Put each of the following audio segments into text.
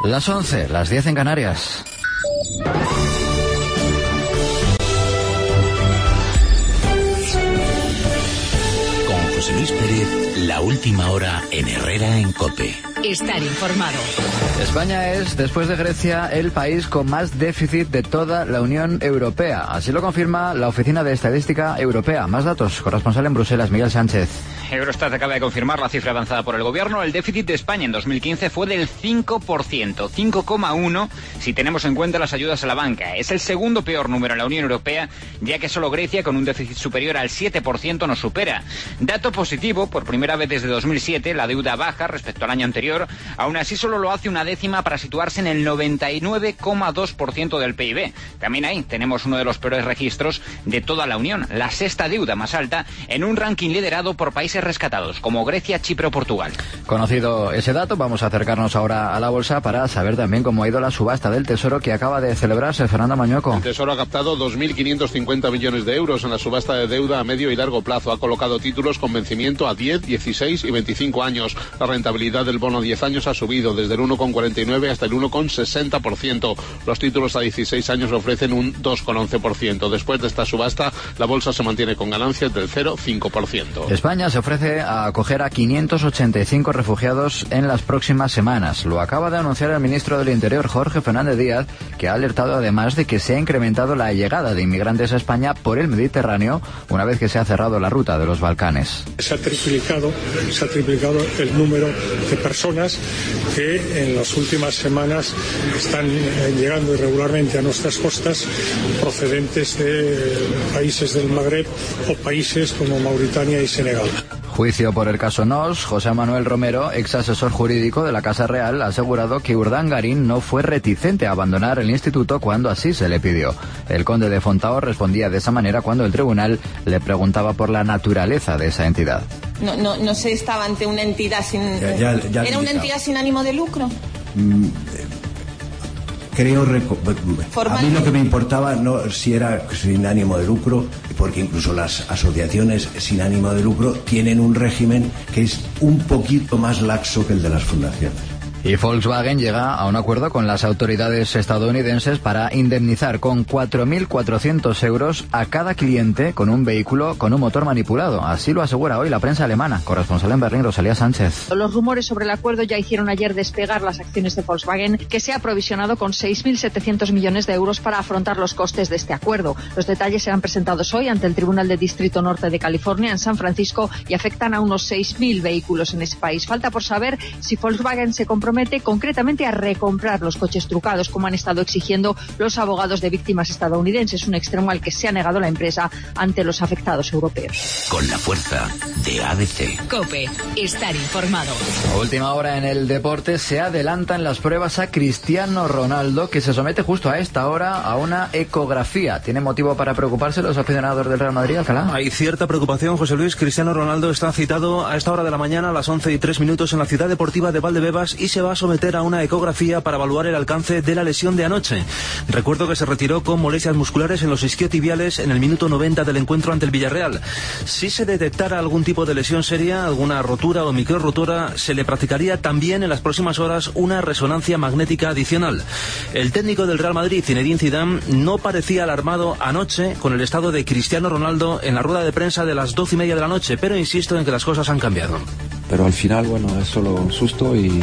Las 11, las 10 en Canarias. Con José Luis Pérez, la última hora en Herrera en COPE. Estar informado. España es, después de Grecia, el país con más déficit de toda la Unión Europea. Así lo confirma la Oficina de Estadística Europea. Más datos. Corresponsal en Bruselas, Miguel Sánchez. Eurostat acaba de confirmar la cifra avanzada por el Gobierno. El déficit de España en 2015 fue del 5%, 5,1% si tenemos en cuenta las ayudas a la banca. Es el segundo peor número en la Unión Europea, ya que solo Grecia, con un déficit superior al 7%, nos supera. Dato positivo, por primera vez desde 2007, la deuda baja respecto al año anterior. Aún así, solo lo hace una décima para situarse en el 99,2% del PIB. También ahí tenemos uno de los peores registros de toda la Unión, la sexta deuda más alta en un ranking liderado por países rescatados como Grecia, Chipre o Portugal. Conocido ese dato, vamos a acercarnos ahora a la bolsa para saber también cómo ha ido la subasta del Tesoro que acaba de celebrarse. Fernando Mañueco. El Tesoro ha captado 2.550 millones de euros en la subasta de deuda a medio y largo plazo. Ha colocado títulos con vencimiento a 10, 16 y 25 años. La rentabilidad del bono a 10 años ha subido desde el 1,49 hasta el 1,60%. Los títulos a 16 años ofrecen un 2,11%. Después de esta subasta, la bolsa se mantiene con ganancias del 0,5%. España se ofrece a acoger a 585 refugiados en las próximas semanas. Lo acaba de anunciar el ministro del Interior, Jorge Fernández Díaz, que ha alertado además de que se ha incrementado la llegada de inmigrantes a España por el Mediterráneo una vez que se ha cerrado la ruta de los Balcanes. Se ha triplicado el número de personas que en las últimas semanas están llegando irregularmente a nuestras costas procedentes de países del Magreb o países como Mauritania y Senegal. Juicio por el caso Nos. José Manuel Romero, ex asesor jurídico de la Casa Real, ha asegurado que Urdangarín no fue reticente a abandonar el instituto cuando así se le pidió. El conde de Fontao respondía de esa manera cuando el tribunal le preguntaba por la naturaleza de esa entidad. No se estaba ante una entidad sin... ¿Era una entidad sin ánimo de lucro? Creo, a mí lo que me importaba no si era sin ánimo de lucro, porque incluso las asociaciones sin ánimo de lucro tienen un régimen que es un poquito más laxo que el de las fundaciones. Y Volkswagen llega a un acuerdo con las autoridades estadounidenses para indemnizar con 4.400 euros a cada cliente con un vehículo con un motor manipulado. Así lo asegura hoy la prensa alemana. Corresponsal en Berlín, Rosalía Sánchez. Los rumores sobre el acuerdo ya hicieron ayer despegar las acciones de Volkswagen, que se ha aprovisionado con 6.700 millones de euros para afrontar los costes de este acuerdo. Los detalles serán presentados hoy ante el Tribunal del Distrito Norte de California en San Francisco y afectan a unos 6.000 vehículos en ese país. Falta por saber si Volkswagen se compromete concretamente a recomprar los coches trucados, como han estado exigiendo los abogados de víctimas estadounidenses, un extremo al que se ha negado la empresa ante los afectados europeos. Con la fuerza de ABC. COPE. Estar informado. A última hora en el deporte se adelantan las pruebas a Cristiano Ronaldo, que se somete justo a esta hora a una ecografía. ¿Tiene motivo para preocuparse los aficionados del Real Madrid, Alcalá? Hay cierta preocupación, José Luis. Cristiano Ronaldo está citado a esta hora de la mañana, a las 11:03 en la ciudad deportiva de Valdebebas, y se va a someter a una ecografía para evaluar el alcance de la lesión de anoche. Recuerdo que se retiró con molestias musculares en los isquiotibiales en el minuto 90 del encuentro ante el Villarreal. Si se detectara algún tipo de lesión seria, alguna rotura o microrotura, se le practicaría también en las próximas horas una resonancia magnética adicional. El técnico del Real Madrid, Zinedine Zidane, no parecía alarmado anoche con el estado de Cristiano Ronaldo en la rueda de prensa de las 12:30 de la noche, pero insisto en que las cosas han cambiado. Pero al final, bueno, es solo un susto y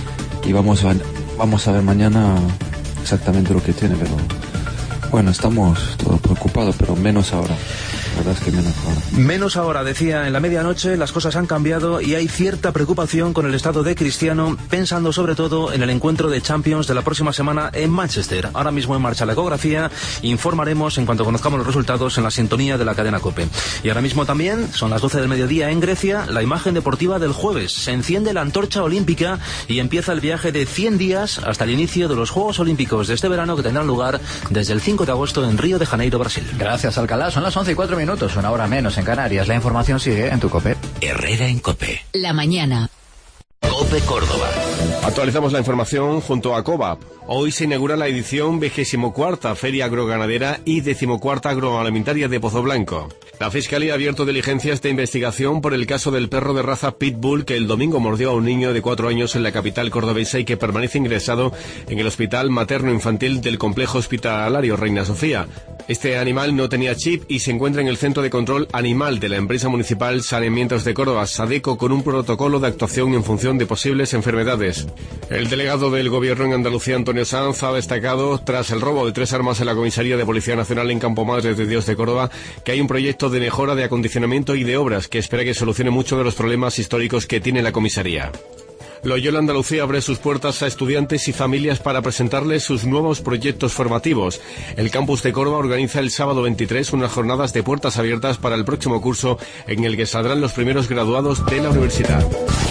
vamos a ver mañana exactamente lo que tiene, pero bueno, estamos todos preocupados, pero menos ahora. La verdad es que menos ahora. Menos ahora, decía, en la medianoche las cosas han cambiado y hay cierta preocupación con el estado de Cristiano, pensando sobre todo en el encuentro de Champions de la próxima semana en Manchester. Ahora mismo en marcha la ecografía, informaremos en cuanto conozcamos los resultados en la sintonía de la cadena COPE. Y ahora mismo también, son las 12 del mediodía en Grecia, la imagen deportiva del jueves. Se enciende la antorcha olímpica y empieza el viaje de 100 días hasta el inicio de los Juegos Olímpicos de este verano, que tendrán lugar desde el 5 de agosto en Río de Janeiro, Brasil. Gracias, Alcalá. Son las 11:04, una hora menos en Canarias. La información sigue en tu COPE. Herrera en COPE. La mañana. COPE Córdoba. Actualizamos la información junto a COVAP. Hoy se inaugura la edición 24ª Feria Agroganadera y 14ª Agroalimentaria de Pozoblanco. La Fiscalía ha abierto diligencias de investigación por el caso del perro de raza Pitbull que el domingo mordió a un niño de 4 años en la capital cordobesa y que permanece ingresado en el Hospital Materno-Infantil del Complejo Hospitalario Reina Sofía. Este animal no tenía chip y se encuentra en el Centro de Control Animal de la empresa municipal Saneamientos de Córdoba, SADECO, con un protocolo de actuación en función de posibles enfermedades. El delegado del Gobierno en Andalucía, Antonio Sanz, ha destacado, tras el robo de 3 armas en la comisaría de Policía Nacional en Campo Madre de Dios de Córdoba, que hay un proyecto de mejora de acondicionamiento y de obras que espera que solucione muchos de los problemas históricos que tiene la comisaría. Loyola Andalucía abre sus puertas a estudiantes y familias para presentarles sus nuevos proyectos formativos. El campus de Córdoba organiza el sábado 23 unas jornadas de puertas abiertas para el próximo curso en el que saldrán los primeros graduados de la universidad.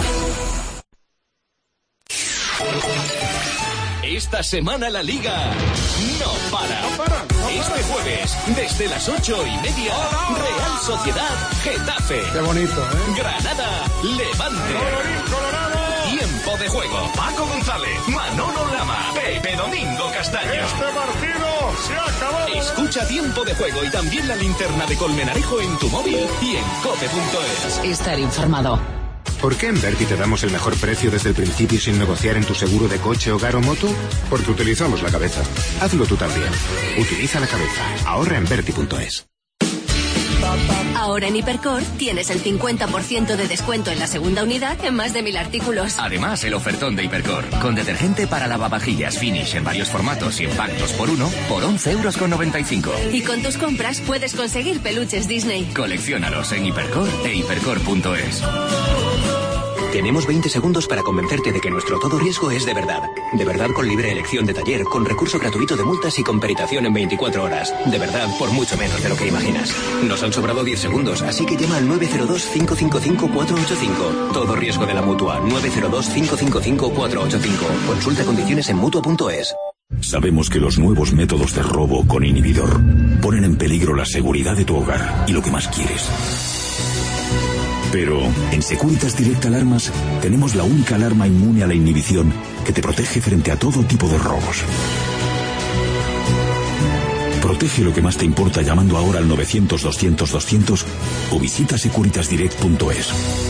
Esta semana la Liga no para. Este jueves, desde las 8:30, Real Sociedad, Getafe. Qué bonito, ¿eh? Granada, Levante. Tiempo de juego. Paco González, Manolo Lama, Pepe Domingo Castaño. Este partido se ha acabado. Escucha Tiempo de Juego y también la linterna de Colmenarejo en tu móvil y en cope.es. Estar informado. ¿Por qué en Verti te damos el mejor precio desde el principio sin negociar en tu seguro de coche, hogar o moto? Porque utilizamos la cabeza. Hazlo tú también. Utiliza la cabeza. Ahorra en Verti.es. Ahora en Hipercor tienes el 50% de descuento en la segunda unidad en más de 1000 artículos. Además, el ofertón de Hipercor, con detergente para lavavajillas Finish en varios formatos y en pack 2x1 por 11,95 €. Y con tus compras puedes conseguir peluches Disney. Colecciónalos en Hipercor e hipercor.es. Tenemos 20 segundos para convencerte de que nuestro todo riesgo es de verdad. De verdad, con libre elección de taller, con recurso gratuito de multas y con peritación en 24 horas. De verdad, por mucho menos de lo que imaginas. Nos han sobrado 10 segundos, así que llama al 902-555-485. Todo riesgo de la Mutua. 902-555-485. Consulta condiciones en Mutua.es. Sabemos que los nuevos métodos de robo con inhibidor ponen en peligro la seguridad de tu hogar y lo que más quieres. Pero en Securitas Direct Alarmas tenemos la única alarma inmune a la inhibición que te protege frente a todo tipo de robos. Protege lo que más te importa llamando ahora al 900-200-200 o visita securitasdirect.es.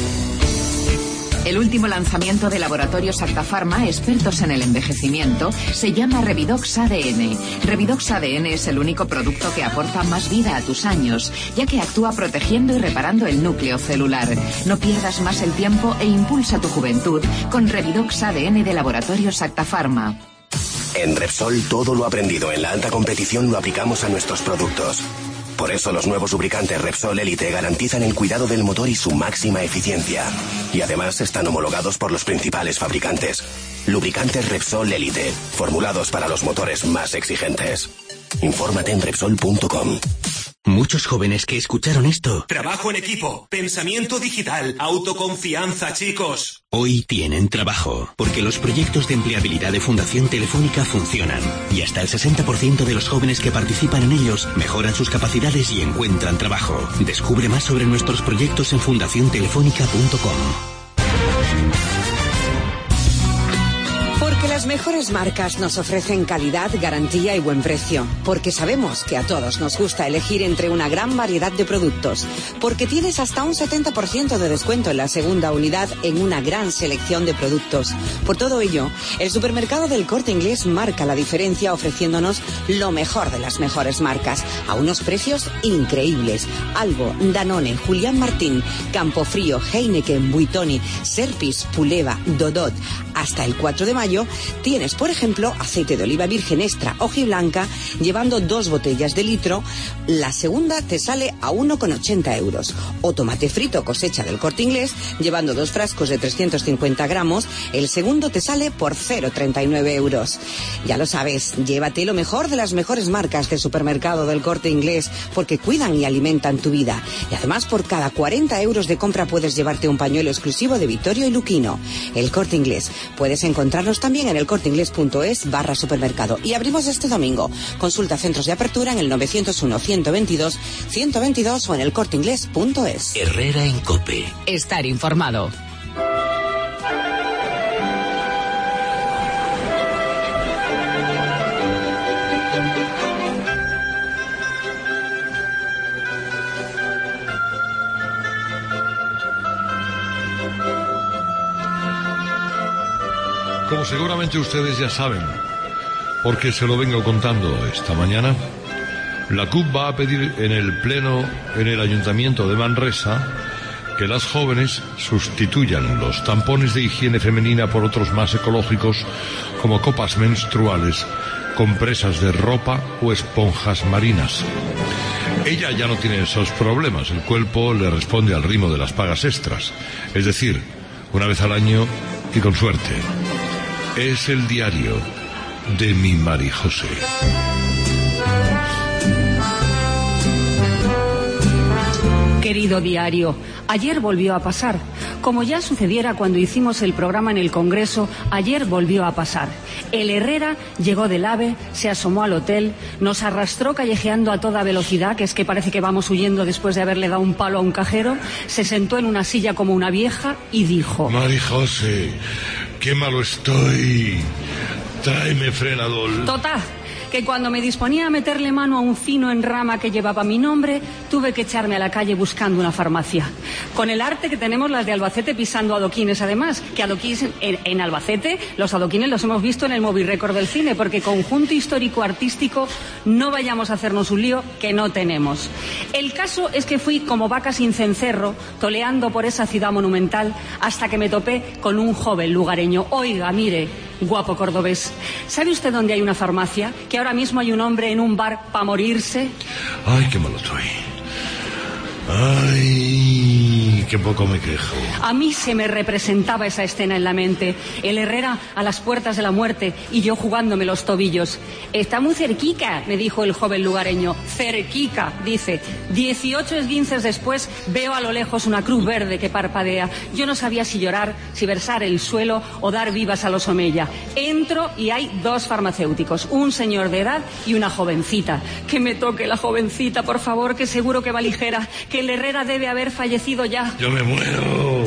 El último lanzamiento de Laboratorios Acta Pharma, expertos en el envejecimiento, se llama Revidox ADN. Revidox ADN es el único producto que aporta más vida a tus años, ya que actúa protegiendo y reparando el núcleo celular. No pierdas más el tiempo e impulsa tu juventud con Revidox ADN de Laboratorios Acta Pharma. En Repsol todo lo aprendido en la alta competición lo aplicamos a nuestros productos. Por eso los nuevos lubricantes Repsol Elite garantizan el cuidado del motor y su máxima eficiencia. Y además están homologados por los principales fabricantes. Lubricantes Repsol Elite, formulados para los motores más exigentes. Infórmate en Repsol.com. Muchos jóvenes que escucharon esto. Trabajo en equipo, pensamiento digital, autoconfianza, chicos. Hoy tienen trabajo, porque los proyectos de empleabilidad de Fundación Telefónica funcionan. Y hasta el 60% de los jóvenes que participan en ellos mejoran sus capacidades y encuentran trabajo. Descubre más sobre nuestros proyectos en fundaciontelefónica.com. Porque las mejores marcas nos ofrecen calidad, garantía y buen precio. Porque sabemos que a todos nos gusta elegir entre una gran variedad de productos. Porque tienes hasta un 70% de descuento en la segunda unidad en una gran selección de productos. Por todo ello, el supermercado del Corte Inglés marca la diferencia ofreciéndonos lo mejor de las mejores marcas a unos precios increíbles. Albo, Danone, Julián Martín, Campofrío, Heineken, Buitoni, Serpis, Puleva, Dodot. Hasta el 4 de mayo tienes, por ejemplo, aceite de oliva virgen extra hojiblanca, llevando 2 botellas de litro. La segunda te sale a 1,80 €. O tomate frito cosecha del Corte Inglés, llevando 2 frascos de 350 gramos. El segundo te sale por 0,39 €. Ya lo sabes, llévate lo mejor de las mejores marcas de supermercado del Corte Inglés, porque cuidan y alimentan tu vida. Y además, por cada 40 € de compra puedes llevarte un pañuelo exclusivo de Vittorio y Luquino. El Corte Inglés. Puedes encontrarnos también en elcorteinglés.es/supermercado. Y abrimos este domingo. Consulta centros de apertura en el 901-122-122 o en elcorteinglés.es. Herrera en COPE. Estar informado. como seguramente ustedes ya saben, porque se lo vengo contando esta mañana, la CUP va a pedir en el pleno en el Ayuntamiento de Manresa que las jóvenes sustituyan los tampones de higiene femenina por otros más ecológicos, como copas menstruales, compresas de ropa o esponjas marinas. Ella ya no tiene esos problemas, el cuerpo le responde al ritmo de las pagas extras, es decir, una vez al año y con suerte. Es el diario de mi Mari José. Querido diario, ayer volvió a pasar. Como ya sucediera cuando hicimos el programa en el Congreso, ayer volvió a pasar. El Herrera llegó del AVE, se asomó al hotel, nos arrastró callejeando a toda velocidad, que es que parece que vamos huyendo después de haberle dado un palo a un cajero, se sentó en una silla como una vieja y dijo: Mari José, qué malo estoy. Tráeme frenador. Tota, que cuando me disponía a meterle mano a un fino en rama que llevaba mi nombre, tuve que echarme a la calle buscando una farmacia. Con el arte que tenemos las de Albacete pisando adoquines, además, que adoquines en Albacete, los adoquines los hemos visto en el Movie Record del cine, porque conjunto histórico-artístico, no vayamos a hacernos un lío que no tenemos. El caso es que fui como vaca sin cencerro, toleando por esa ciudad monumental, hasta que me topé con un joven lugareño. Oiga, mire, guapo cordobés, ¿sabe usted dónde hay una farmacia? Que ahora mismo hay un hombre en un bar para morirse. Ay, qué malo estoy. Ay, qué poco me quejo. A mí se me representaba esa escena en la mente. El Herrera a las puertas de la muerte y yo jugándome los tobillos. Está muy cerquica, me dijo el joven lugareño. Cerquica, dice. 18 esguinces después veo a lo lejos una cruz verde que parpadea. Yo no sabía si llorar, si versar el suelo o dar vivas a los Omeya. Entro y hay dos farmacéuticos, un señor de edad y una jovencita. Que me toque la jovencita, por favor, que seguro que va ligera, que el Herrera debe haber fallecido ya. Yo me muero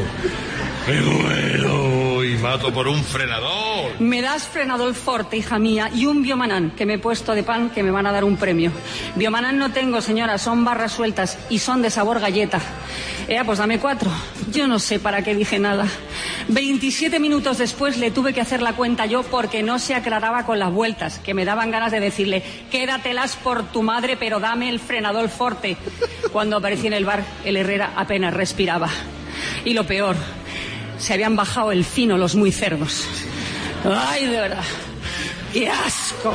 y mato por un frenador. Me das frenador forte, hija mía, y un Biomanán, que me he puesto de pan, que me van a dar un premio. Biomanán no tengo, señora, son barras sueltas y son de sabor galleta. Pues dame 4. Yo no sé para qué dije nada. 27 minutos después le tuve que hacer la cuenta yo porque no se aclaraba con las vueltas, que me daban ganas de decirle: quédatelas por tu madre, pero dame el frenador forte. Cuando aparecí en el bar, el Herrera apenas respiraba. Y lo peor, se habían bajado el fino los muy cerdos. ¡Ay, de verdad! ¡Qué asco!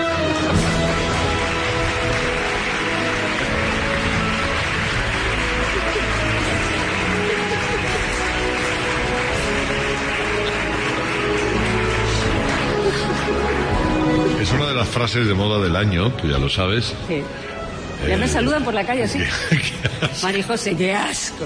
Es una de las frases de moda del año, tú ya lo sabes. Sí. Ya me saludan por la calle, ¿sí? Mari José, qué asco.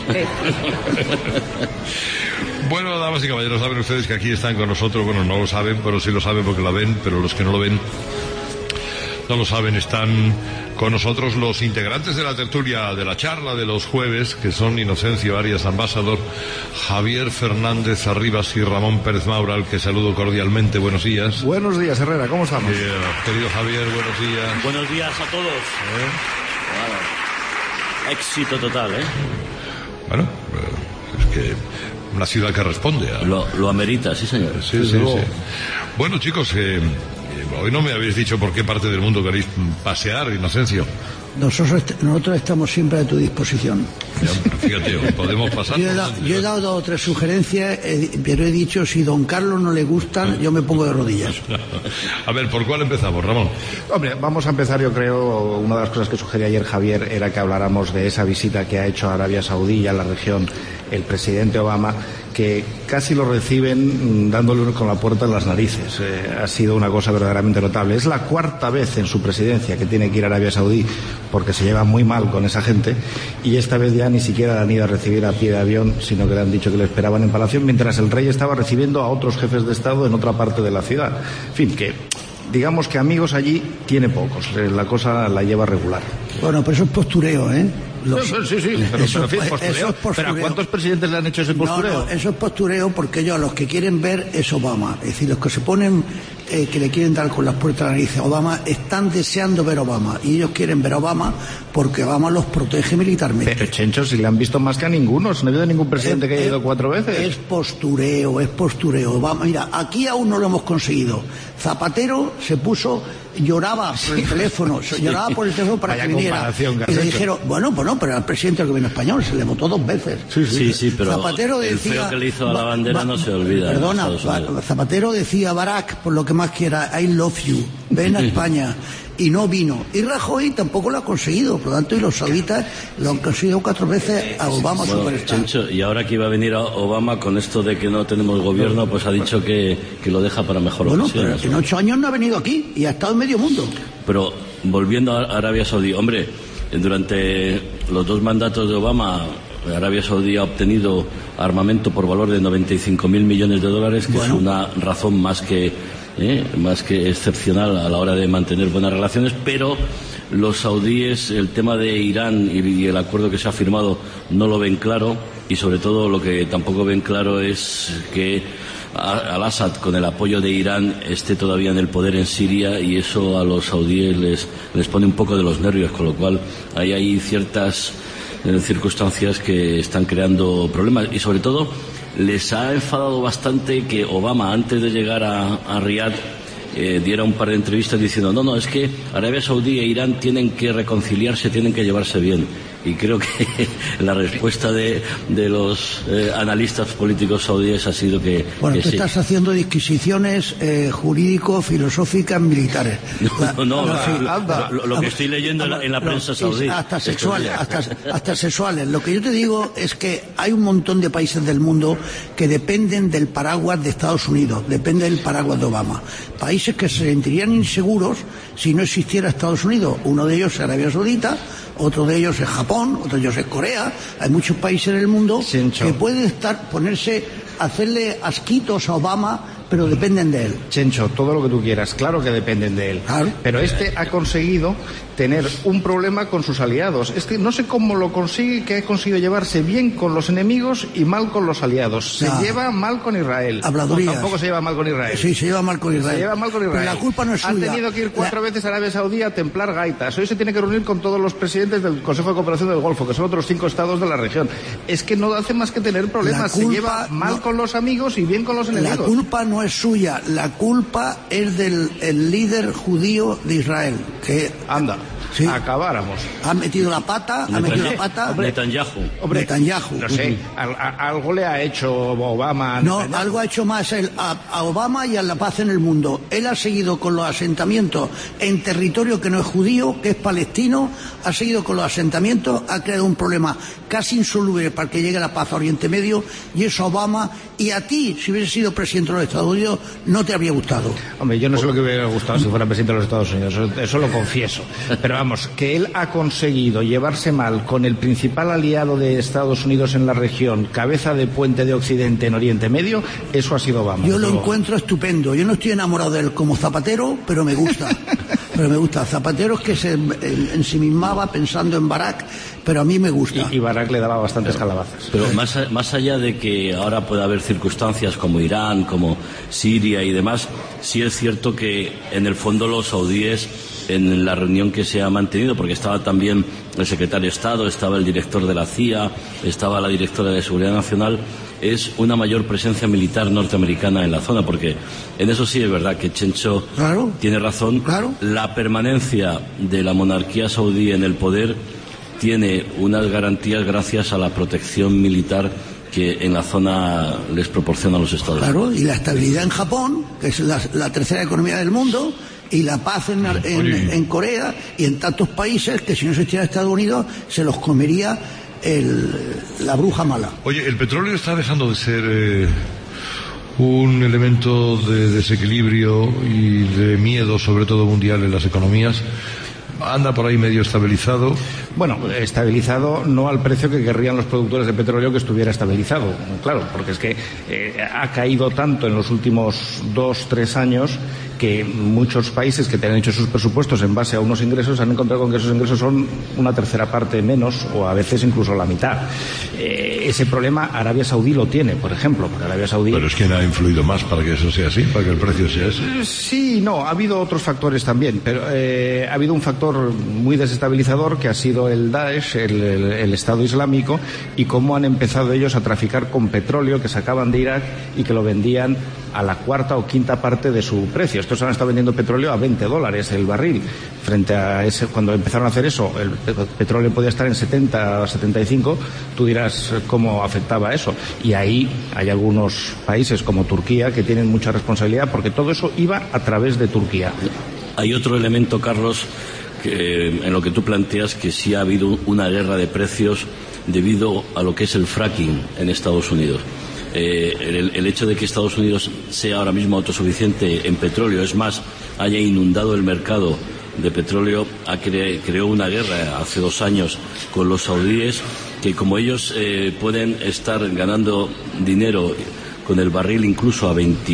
Bueno, damas y caballeros, saben ustedes que aquí están con nosotros. Bueno, no lo saben, pero sí lo saben porque lo ven, pero los que no lo ven no lo saben. Están con nosotros los integrantes de la tertulia de la charla de los jueves, que son Inocencio Arias Ambassador, Javier Fernández Arribas y Ramón Pérez Maura, al que saludo cordialmente. Buenos días. Buenos días, Herrera, ¿cómo estamos? Querido Javier, buenos días. Buenos días a todos. Bueno, éxito total, ¿eh? Bueno, es que una ciudad que responde a... Lo amerita, sí, señor. Sí. Bueno, chicos, hoy no me habéis dicho por qué parte del mundo queréis pasear, Inocencio. Nosotros estamos siempre a tu disposición. Ya, fíjate, podemos pasar. Yo he dado 2 o 3 sugerencias, pero he dicho, si don Carlos no le gustan, yo me pongo de rodillas. A ver, ¿por cuál empezamos, Ramón? Hombre, vamos a empezar, yo creo, una de las cosas que sugería ayer Javier era que habláramos de esa visita que ha hecho a Arabia Saudí y a la región el presidente Obama, que casi lo reciben dándole con la puerta en las narices. Ha sido una cosa verdaderamente notable. Es la 4ª vez en su presidencia que tiene que ir a Arabia Saudí porque se lleva muy mal con esa gente, y esta vez ya ni siquiera la han ido a recibir a pie de avión, sino que le han dicho que le esperaban en Palacio, mientras el rey estaba recibiendo a otros jefes de Estado en otra parte de la ciudad. En fin, que digamos que amigos allí tiene pocos. La cosa la lleva regular. Bueno, pero eso es postureo, ¿eh? Sí, pero postureo. ¿Pero a cuántos presidentes le han hecho ese postureo? No, eso es postureo porque ellos los que quieren ver es Obama. Es decir, los que se ponen, que le quieren dar con las puertas a la nariz a Obama, están deseando ver a Obama. Y ellos quieren ver a Obama porque Obama los protege militarmente. Pero, Chencho, si le han visto más que a ninguno. No ha habido ningún presidente que haya ido 4 veces. Es postureo. Obama, mira, aquí aún no lo hemos conseguido. Zapatero se puso, lloraba por el teléfono, para que viniera. Y le dijeron, bueno, pero era el presidente del gobierno español, se le votó 2 veces. Sí, pero Zapatero el decía, feo que le hizo a la bandera no se olvida. Perdona, Zapatero decía a Barack, por lo que más quiera, I love you, ven a España. Y no vino. Y Rajoy tampoco lo ha conseguido. Por lo tanto, y los sauditas lo han conseguido 4 veces a Obama superstar. Chencho, y ahora que iba a venir a Obama con esto de que no tenemos gobierno, pues ha dicho que lo deja para mejor ocasión. Pero en 8 años no ha venido aquí y ha estado en medio mundo. Pero volviendo a Arabia Saudí, hombre, durante los 2 mandatos de Obama, Arabia Saudí ha obtenido armamento por valor de 95.000 millones de dólares, que es una razón más que excepcional a la hora de mantener buenas relaciones, pero los saudíes el tema de Irán y el acuerdo que se ha firmado no lo ven claro, y sobre todo lo que tampoco ven claro es que al-Assad, con el apoyo de Irán, esté todavía en el poder en Siria, y eso a los saudíes les pone un poco de los nervios, con lo cual ahí hay ciertas circunstancias que están creando problemas, y sobre todo les ha enfadado bastante que Obama, antes de llegar a Riad, diera un par de entrevistas diciendo no, es que Arabia Saudí e Irán tienen que reconciliarse, tienen que llevarse bien. Y creo que la respuesta de los analistas políticos saudíes ha sido que tú sí. Estás haciendo disquisiciones jurídico-filosóficas militares. Lo que estoy leyendo en la prensa saudí. Hasta sexuales. Lo que yo te digo es que hay un montón de países del mundo que dependen del paraguas de Estados Unidos, dependen del paraguas de Obama. Países que se sentirían inseguros si no existiera Estados Unidos. Uno de ellos es Arabia Saudita, otro de ellos es Japón, otro de ellos es Corea. Hay muchos países en el mundo que pueden hacerle asquitos a Obama, pero dependen de él. Chencho, todo lo que tú quieras, claro que dependen de él. Claro. Pero ha conseguido tener un problema con sus aliados. Es que no sé cómo lo consigue, que ha conseguido llevarse bien con los enemigos y mal con los aliados. Se lleva mal con Israel. Habladurías. Tampoco se lleva mal con Israel. Sí, se lleva mal con Israel. Pero la culpa no es suya. Han tenido que ir 4 veces a Arabia Saudí a templar gaitas. Hoy se tiene que reunir con todos los presidentes del Consejo de Cooperación del Golfo, que son otros 5 estados de la región. Es que no hace más que tener problemas. Se lleva mal con los amigos y bien con los enemigos. La culpa no es suya. La culpa es del líder judío de Israel. Que anda. Sí. Acabáramos. Ha metido la pata. Netanyahu. No sé, algo le ha hecho Obama. No, algo ha hecho más él a Obama y a la paz en el mundo. Él ha seguido con los asentamientos en territorio que no es judío, que es palestino. Ha seguido con los asentamientos, ha creado un problema casi insoluble para que llegue la paz a Oriente Medio, y eso a Obama y a ti, si hubiese sido presidente de los Estados Unidos, no te habría gustado. Hombre, yo no sé lo que me hubiera gustado si fuera presidente de los Estados Unidos, eso lo confieso. Pero vamos, que él ha conseguido llevarse mal con el principal aliado de Estados Unidos en la región, cabeza de puente de Occidente en Oriente Medio, eso ha sido Obama. Yo lo encuentro estupendo. Yo no estoy enamorado de él como Zapatero, pero me gusta. Zapatero es que se ensimismaba pensando en Barack, pero a mí me gusta. Y Barack le daba bastantes calabazas. Pero más allá de que ahora pueda haber circunstancias como Irán, como Siria y demás, sí es cierto que en el fondo los saudíes, en la reunión que se ha mantenido, porque estaba también el secretario de Estado, estaba el director de la CIA, estaba la directora de Seguridad Nacional, es una mayor presencia militar norteamericana en la zona, porque en eso sí es verdad que Chencho tiene razón. La permanencia de la monarquía saudí en el poder tiene unas garantías gracias a la protección militar que en la zona les proporcionan los Estados Unidos. Claro, y la estabilidad en Japón, que es la tercera economía del mundo, y la paz en Corea y en tantos países que si no existiera Estados Unidos se los comería la bruja mala. Oye, el petróleo está dejando de ser un elemento de desequilibrio y de miedo, sobre todo mundial, en las economías. Anda por ahí medio estabilizado. Bueno, estabilizado no al precio que querrían los productores de petróleo que estuviera estabilizado, claro, porque es que ha caído tanto en los últimos 2-3 años que muchos países que te han hecho sus presupuestos en base a unos ingresos han encontrado con que esos ingresos son una tercera parte menos o a veces incluso la mitad. Ese problema Arabia Saudí lo tiene, por ejemplo, porque Arabia Saudí... Pero es quien ha influido más para que eso sea así, para que el precio sea ese. Sí, no, ha habido otros factores también, pero ha habido un factor muy desestabilizador que ha sido el Daesh, el Estado Islámico, y cómo han empezado ellos a traficar con petróleo que sacaban de Irak y que lo vendían a la cuarta o quinta parte de su precio. Estos han estado vendiendo petróleo a $20 el barril. Frente a ese, cuando empezaron a hacer eso, el petróleo podía estar en 70 o 75, tú dirás cómo afectaba eso. Y ahí hay algunos países como Turquía que tienen mucha responsabilidad porque todo eso iba a través de Turquía. Hay otro elemento, Carlos, que en lo que tú planteas, que sí ha habido una guerra de precios debido a lo que es el fracking en Estados Unidos. El hecho de que Estados Unidos sea ahora mismo autosuficiente en petróleo, es más, haya inundado el mercado de petróleo, creó una guerra hace 2 años con los saudíes, que como ellos pueden estar ganando dinero con el barril incluso a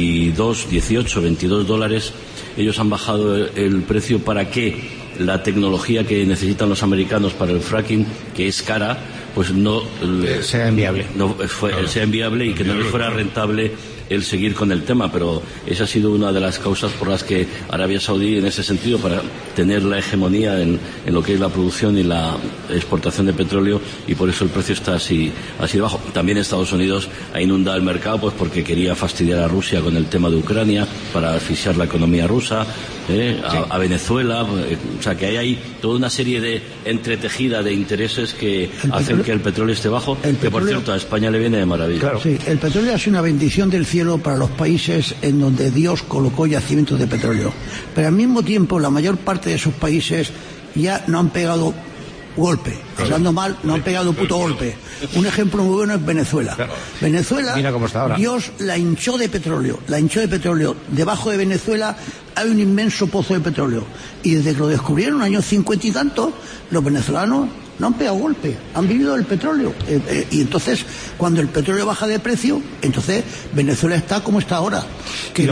$22, ellos han bajado el precio para que la tecnología que necesitan los americanos para el fracking, que es cara, pues no sea inviable. Sea inviable y que no les fuera rentable el seguir con el tema, pero esa ha sido una de las causas por las que Arabia Saudí, en ese sentido, para tener la hegemonía en lo que es la producción y la exportación de petróleo, y por eso el precio está así de bajo. También Estados Unidos ha inundado el mercado pues porque quería fastidiar a Rusia con el tema de Ucrania para asfixiar la economía rusa, a Venezuela, o sea que hay toda una serie de entretejida de intereses que hacen que el petróleo esté bajo, que por cierto a España le viene de maravilla. Claro. Sí, el petróleo ha sido una bendición del cielo para los países en donde Dios colocó yacimientos de petróleo, pero al mismo tiempo la mayor parte de esos países ya no han pegado golpe, hablando mal, no han pegado puto golpe. Un ejemplo muy bueno es Venezuela. Venezuela, mira cómo está ahora. Dios la hinchó de petróleo, debajo de Venezuela hay un inmenso pozo de petróleo, y desde que lo descubrieron en los años 50 y tantos, los venezolanos no han pegado golpe, han vivido del petróleo. Y entonces, cuando el petróleo baja de precio, entonces Venezuela está como está ahora. Y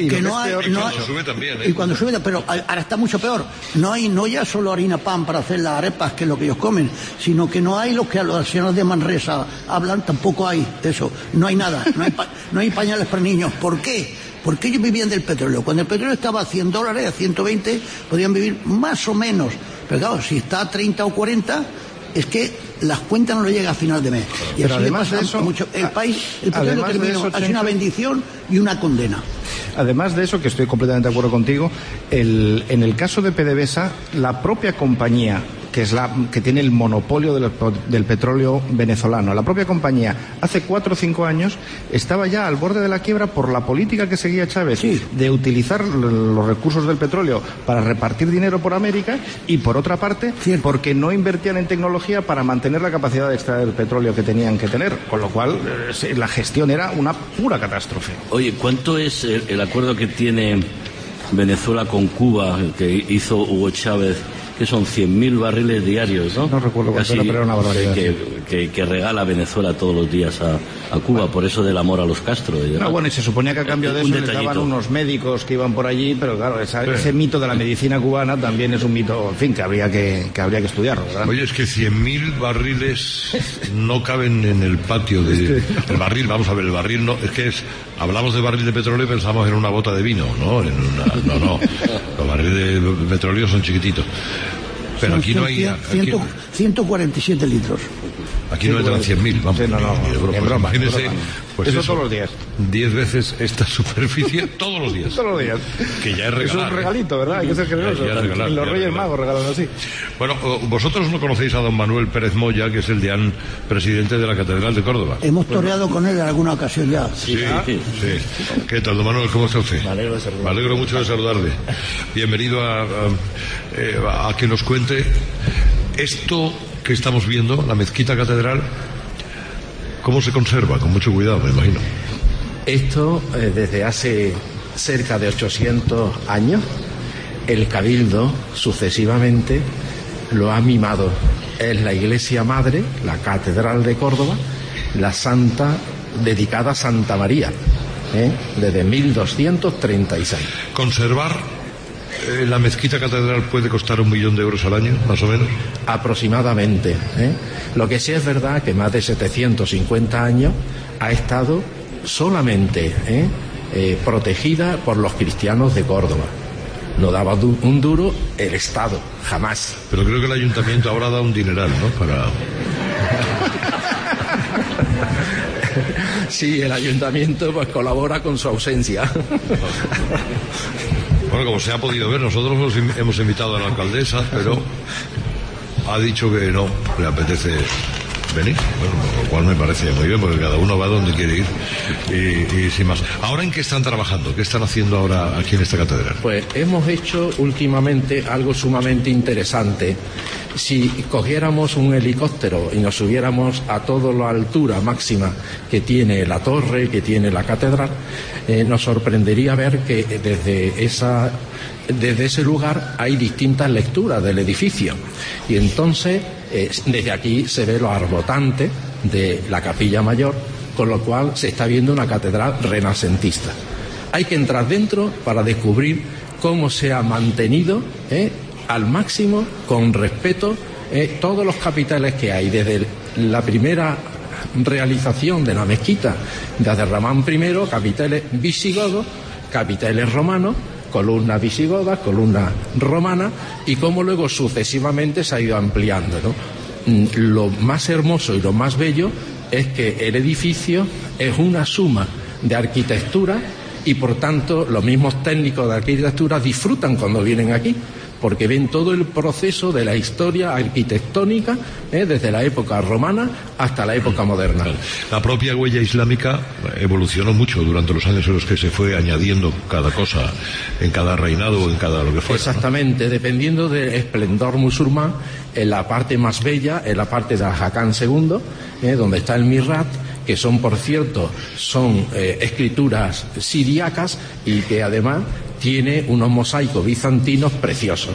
cuando sube, pero ahora está mucho peor. No ya solo harina pan para hacer las arepas, que es lo que ellos comen, sino que no hay lo que a los señores de Manresa hablan, tampoco hay eso. No hay nada, no hay pañales para niños. ¿Por qué? Porque ellos vivían del petróleo. Cuando el petróleo estaba a $100, a 120, podían vivir más o menos. Pero claro, si está a 30 o 40, es que las cuentas no le llegan a final de mes. Y pero además de eso, el petróleo terminó, ha sido una bendición y una condena. Además de eso, que estoy completamente de acuerdo contigo, en el caso de PDVSA, la propia compañía, que es que tiene el monopolio del petróleo venezolano, la propia compañía, hace 4 o 5 años estaba ya al borde de la quiebra por la política que seguía Chávez, de utilizar los recursos del petróleo para repartir dinero por América, y por otra parte, porque no invertían en tecnología para mantener la capacidad de extraer el petróleo que tenían que tener, con lo cual la gestión era una pura catástrofe. Oye, ¿cuánto es el acuerdo que tiene Venezuela con Cuba, que hizo Hugo Chávez, que son 100.000 barriles diarios, ¿no? No recuerdo cuánto era, pero era una barbaridad. Que regala Venezuela todos los días a Cuba, por eso del amor a los Castro. Bueno, y se suponía que a cambio de eso les daban unos médicos que iban por allí, pero claro, ese mito de la medicina cubana también es un mito, en fin, que habría que estudiarlo, ¿verdad? Oye, es que 100.000 barriles no caben en el patio de... El barril, vamos a ver, el barril no... Es que hablamos de barril de petróleo y pensamos en una bota de vino, ¿no? No. Los barriles de petróleo son chiquititos. Pero aquí no hay... 147 litros. Aquí no entran 100.000, vamos. Sí, no, en broma. Imagínese, pues eso todos los días. 10 veces esta superficie todos los días. Todos los días. Que ya es regalar. Es un regalito, ¿verdad? Hay que ser generoso. Los Reyes Magos regalan así. Bueno, vosotros no conocéis a don Manuel Pérez Moya, que es el deán presidente de la Catedral de Córdoba. Hemos toreado con él en alguna ocasión ya. Sí. ¿Qué tal, don Manuel? ¿Cómo está usted? Me alegro mucho de saludarle. Bienvenido a que nos cuente esto que estamos viendo, la mezquita catedral. ¿Cómo se conserva? Con mucho cuidado, me imagino. Esto, desde hace cerca de 800 años, el Cabildo sucesivamente lo ha mimado. Es la iglesia madre, la Catedral de Córdoba, la santa dedicada a Santa María. desde 1236. Conservar la mezquita catedral puede costar 1 millón de euros al año, más o menos. Aproximadamente. Lo que sí es verdad que más de 750 años ha estado solamente protegida por los cristianos de Córdoba. No daba un duro el Estado, jamás. Pero creo que el ayuntamiento ahora da un dineral, ¿no? Para... Sí, el ayuntamiento pues colabora con su ausencia. Bueno, como se ha podido ver, nosotros hemos invitado a la alcaldesa, pero ha dicho que no le apetece venir. Bueno, lo cual me parece muy bien, porque cada uno va donde quiere ir y sin más. ¿Ahora en qué están trabajando? ¿Qué están haciendo ahora aquí en esta catedral? Pues hemos hecho últimamente algo sumamente interesante. Si cogiéramos un helicóptero y nos subiéramos a toda la altura máxima que tiene la torre, que tiene la catedral, nos sorprendería ver que desde ese lugar hay distintas lecturas del edificio. Y entonces, desde aquí se ve lo arbotante de la capilla mayor, con lo cual se está viendo una catedral renacentista. Hay que entrar dentro para descubrir cómo se ha mantenido al máximo, con respeto, todos los capiteles que hay, desde la primera realización de la mezquita de Abderramán I, capiteles visigodos, capiteles romanos, columnas visigodas, columnas romanas, y cómo luego sucesivamente se ha ido ampliando, ¿no? Lo más hermoso y lo más bello es que el edificio es una suma de arquitectura y por tanto los mismos técnicos de arquitectura disfrutan cuando vienen aquí, porque ven todo el proceso de la historia arquitectónica desde la época romana hasta la época moderna. La propia huella islámica evolucionó mucho durante los años en los que se fue añadiendo cada cosa en cada reinado o en cada lo que fuera. Exactamente, ¿no? Dependiendo del esplendor musulmán, en la parte más bella, en la parte de Al-Hakam II, donde está el Mihrab, que son, por cierto, escrituras siríacas y que además tiene unos mosaicos bizantinos preciosos.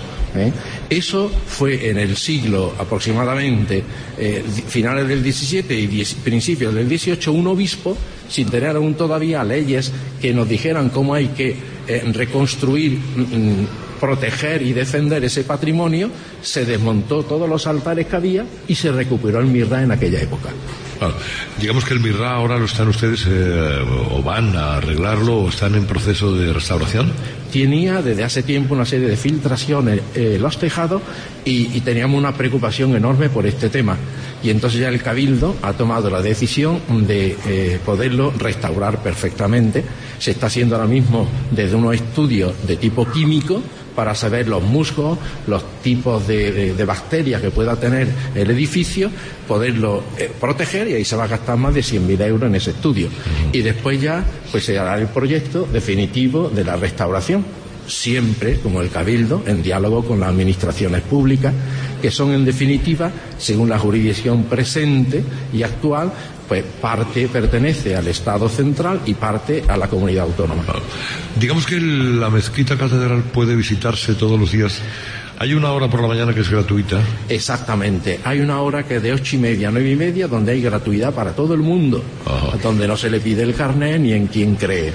Eso fue en el siglo aproximadamente, finales del XVII y principios del XVIII, un obispo, sin tener aún todavía leyes que nos dijeran cómo hay que reconstruir, proteger y defender ese patrimonio, se desmontó todos los altares que había y se recuperó el Mihrab en aquella época. Claro. Digamos que el Mihrab ahora lo están ustedes o van a arreglarlo o están en proceso de restauración. Tenía desde hace tiempo una serie de filtraciones los tejados y teníamos una preocupación enorme por este tema, y entonces ya el Cabildo ha tomado la decisión de poderlo restaurar perfectamente. Se está haciendo ahora mismo desde unos estudios de tipo químico para saber los musgos, los tipos de bacterias que pueda tener el edificio, poderlo proteger, y ahí se va a gastar más de 100.000 euros en ese estudio. Y después ya pues se hará el proyecto definitivo de la restauración, siempre, como el Cabildo, en diálogo con las administraciones públicas, que son en definitiva, según la jurisdicción presente y actual, pues parte pertenece al Estado central y parte a la comunidad autónoma. Digamos que la mezquita catedral puede visitarse todos los días. Hay una hora por la mañana que es gratuita. Exactamente, hay una hora que es de 8:30 a 9:30, donde hay gratuidad para todo el mundo. Ajá. Donde no se le pide el carnet ni en quién cree.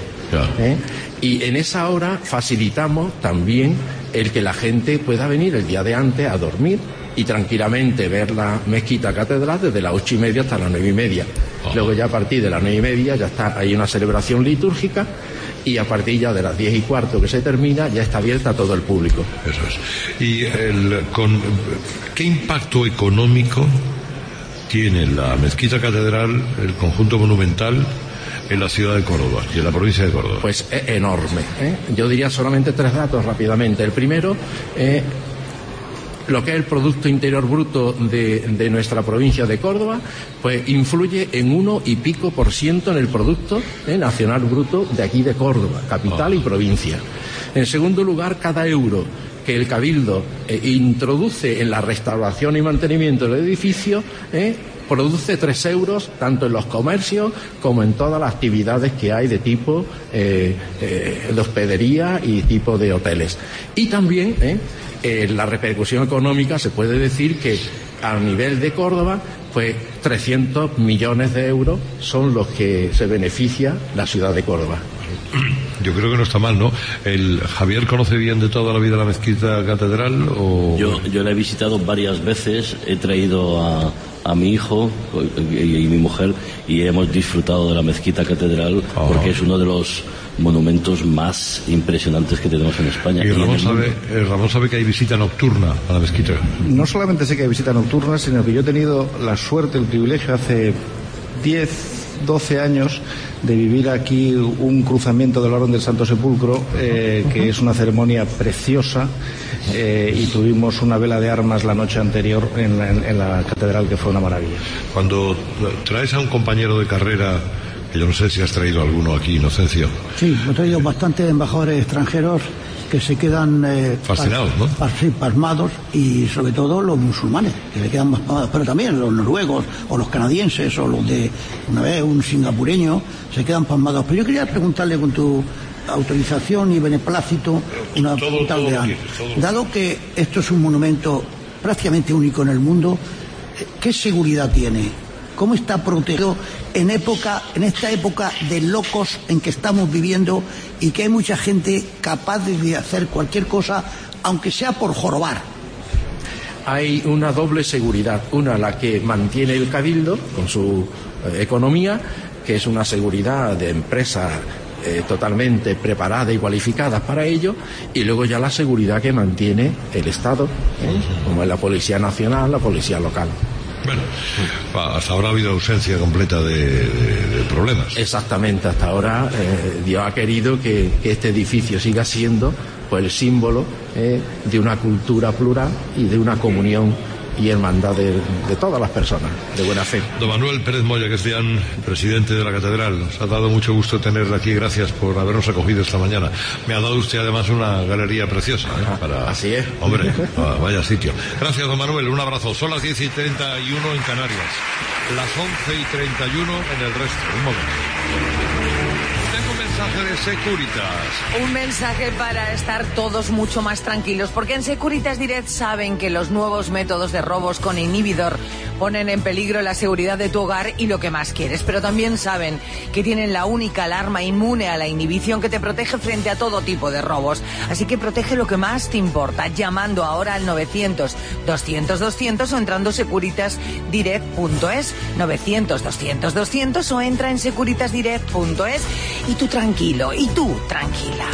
Y en esa hora facilitamos también el que la gente pueda venir el día de antes a dormir y tranquilamente ver la mezquita catedral desde las 8:30 hasta las 9:30. Luego ya a partir de las 9:30 ya está, hay una celebración litúrgica, y a partir ya de las 10:15 que se termina ya está abierta a todo el público. Eso es. ¿Y qué impacto económico tiene la mezquita catedral, el conjunto monumental, en la ciudad de Córdoba y en la provincia de Córdoba? Pues es enorme. Yo diría solamente 3 datos rápidamente. El primero, lo que es el Producto Interior Bruto de nuestra provincia de Córdoba, pues influye en 1 y pico % en el Producto Nacional Bruto de aquí de Córdoba, capital y provincia. En segundo lugar, cada euro que el Cabildo introduce en la restauración y mantenimiento del edificio, produce 3 euros tanto en los comercios como en todas las actividades que hay de tipo de hospedería y tipo de hoteles. Y también la repercusión económica, se puede decir que a nivel de Córdoba, pues 300 millones de euros son los que se beneficia la ciudad de Córdoba. Yo creo que no está mal, ¿no? ¿El Javier conoce bien de toda la vida la mezquita catedral? O... Yo la he visitado varias veces, he traído a mi hijo y mi mujer y hemos disfrutado de la mezquita catedral porque es uno de los monumentos más impresionantes que tenemos en España. Y Ramón sabe que hay visita nocturna a la mezquita. No solamente sé que hay visita nocturna, sino que yo he tenido la suerte, el privilegio hace 12 años de vivir aquí un cruzamiento del Orden del Santo Sepulcro, que es una ceremonia preciosa, y tuvimos una vela de armas la noche anterior en la catedral, que fue una maravilla. Cuando traes a un compañero de carrera, que yo no sé si has traído alguno aquí, Inocencio. Sí, he traído bastantes embajadores extranjeros que se quedan fascinados, ¿no? Pasmados, y sobre todo los musulmanes, que se quedan pasmados, pero también los noruegos o los canadienses o los de una vez un singapureño se quedan pasmados. Pero yo quería preguntarle, con tu autorización y beneplácito, una pregunta real. Dado que esto es un monumento prácticamente único en el mundo, ¿qué seguridad tiene? ¿Cómo está protegido en esta época de locos en que estamos viviendo, y que hay mucha gente capaz de hacer cualquier cosa, aunque sea por jorobar? Hay una doble seguridad. Una, la que mantiene el Cabildo con su economía, que es una seguridad de empresas totalmente preparada y cualificada para ello, y luego ya la seguridad que mantiene el Estado, como es la Policía Nacional, la Policía Local. Bueno, hasta ahora ha habido ausencia completa de problemas. Exactamente, hasta ahora Dios ha querido que este edificio siga siendo pues el símbolo de una cultura plural y de una comunión y hermandad de todas las personas de buena fe. Don Manuel Pérez Moya Cristián, presidente de la Catedral, nos ha dado mucho gusto tenerle aquí. Gracias por habernos acogido esta mañana. Me ha dado usted además una galería preciosa, Así es. Hombre, vaya sitio. Gracias, don Manuel, un abrazo. Son las 10:31 en Canarias, las 11:31 en el resto. Un momento. Mensaje de Securitas. Un mensaje para estar todos mucho más tranquilos, porque en Securitas Direct saben que los nuevos métodos de robos con inhibidor ponen en peligro la seguridad de tu hogar y lo que más quieres, pero también saben que tienen la única alarma inmune a la inhibición que te protege frente a todo tipo de robos. Así que protege lo que más te importa, llamando ahora al 900-200-200 o entrando securitasdirect.es, 900-200-200 o entra en securitasdirect.es, y tú tranquilo, y tú tranquila.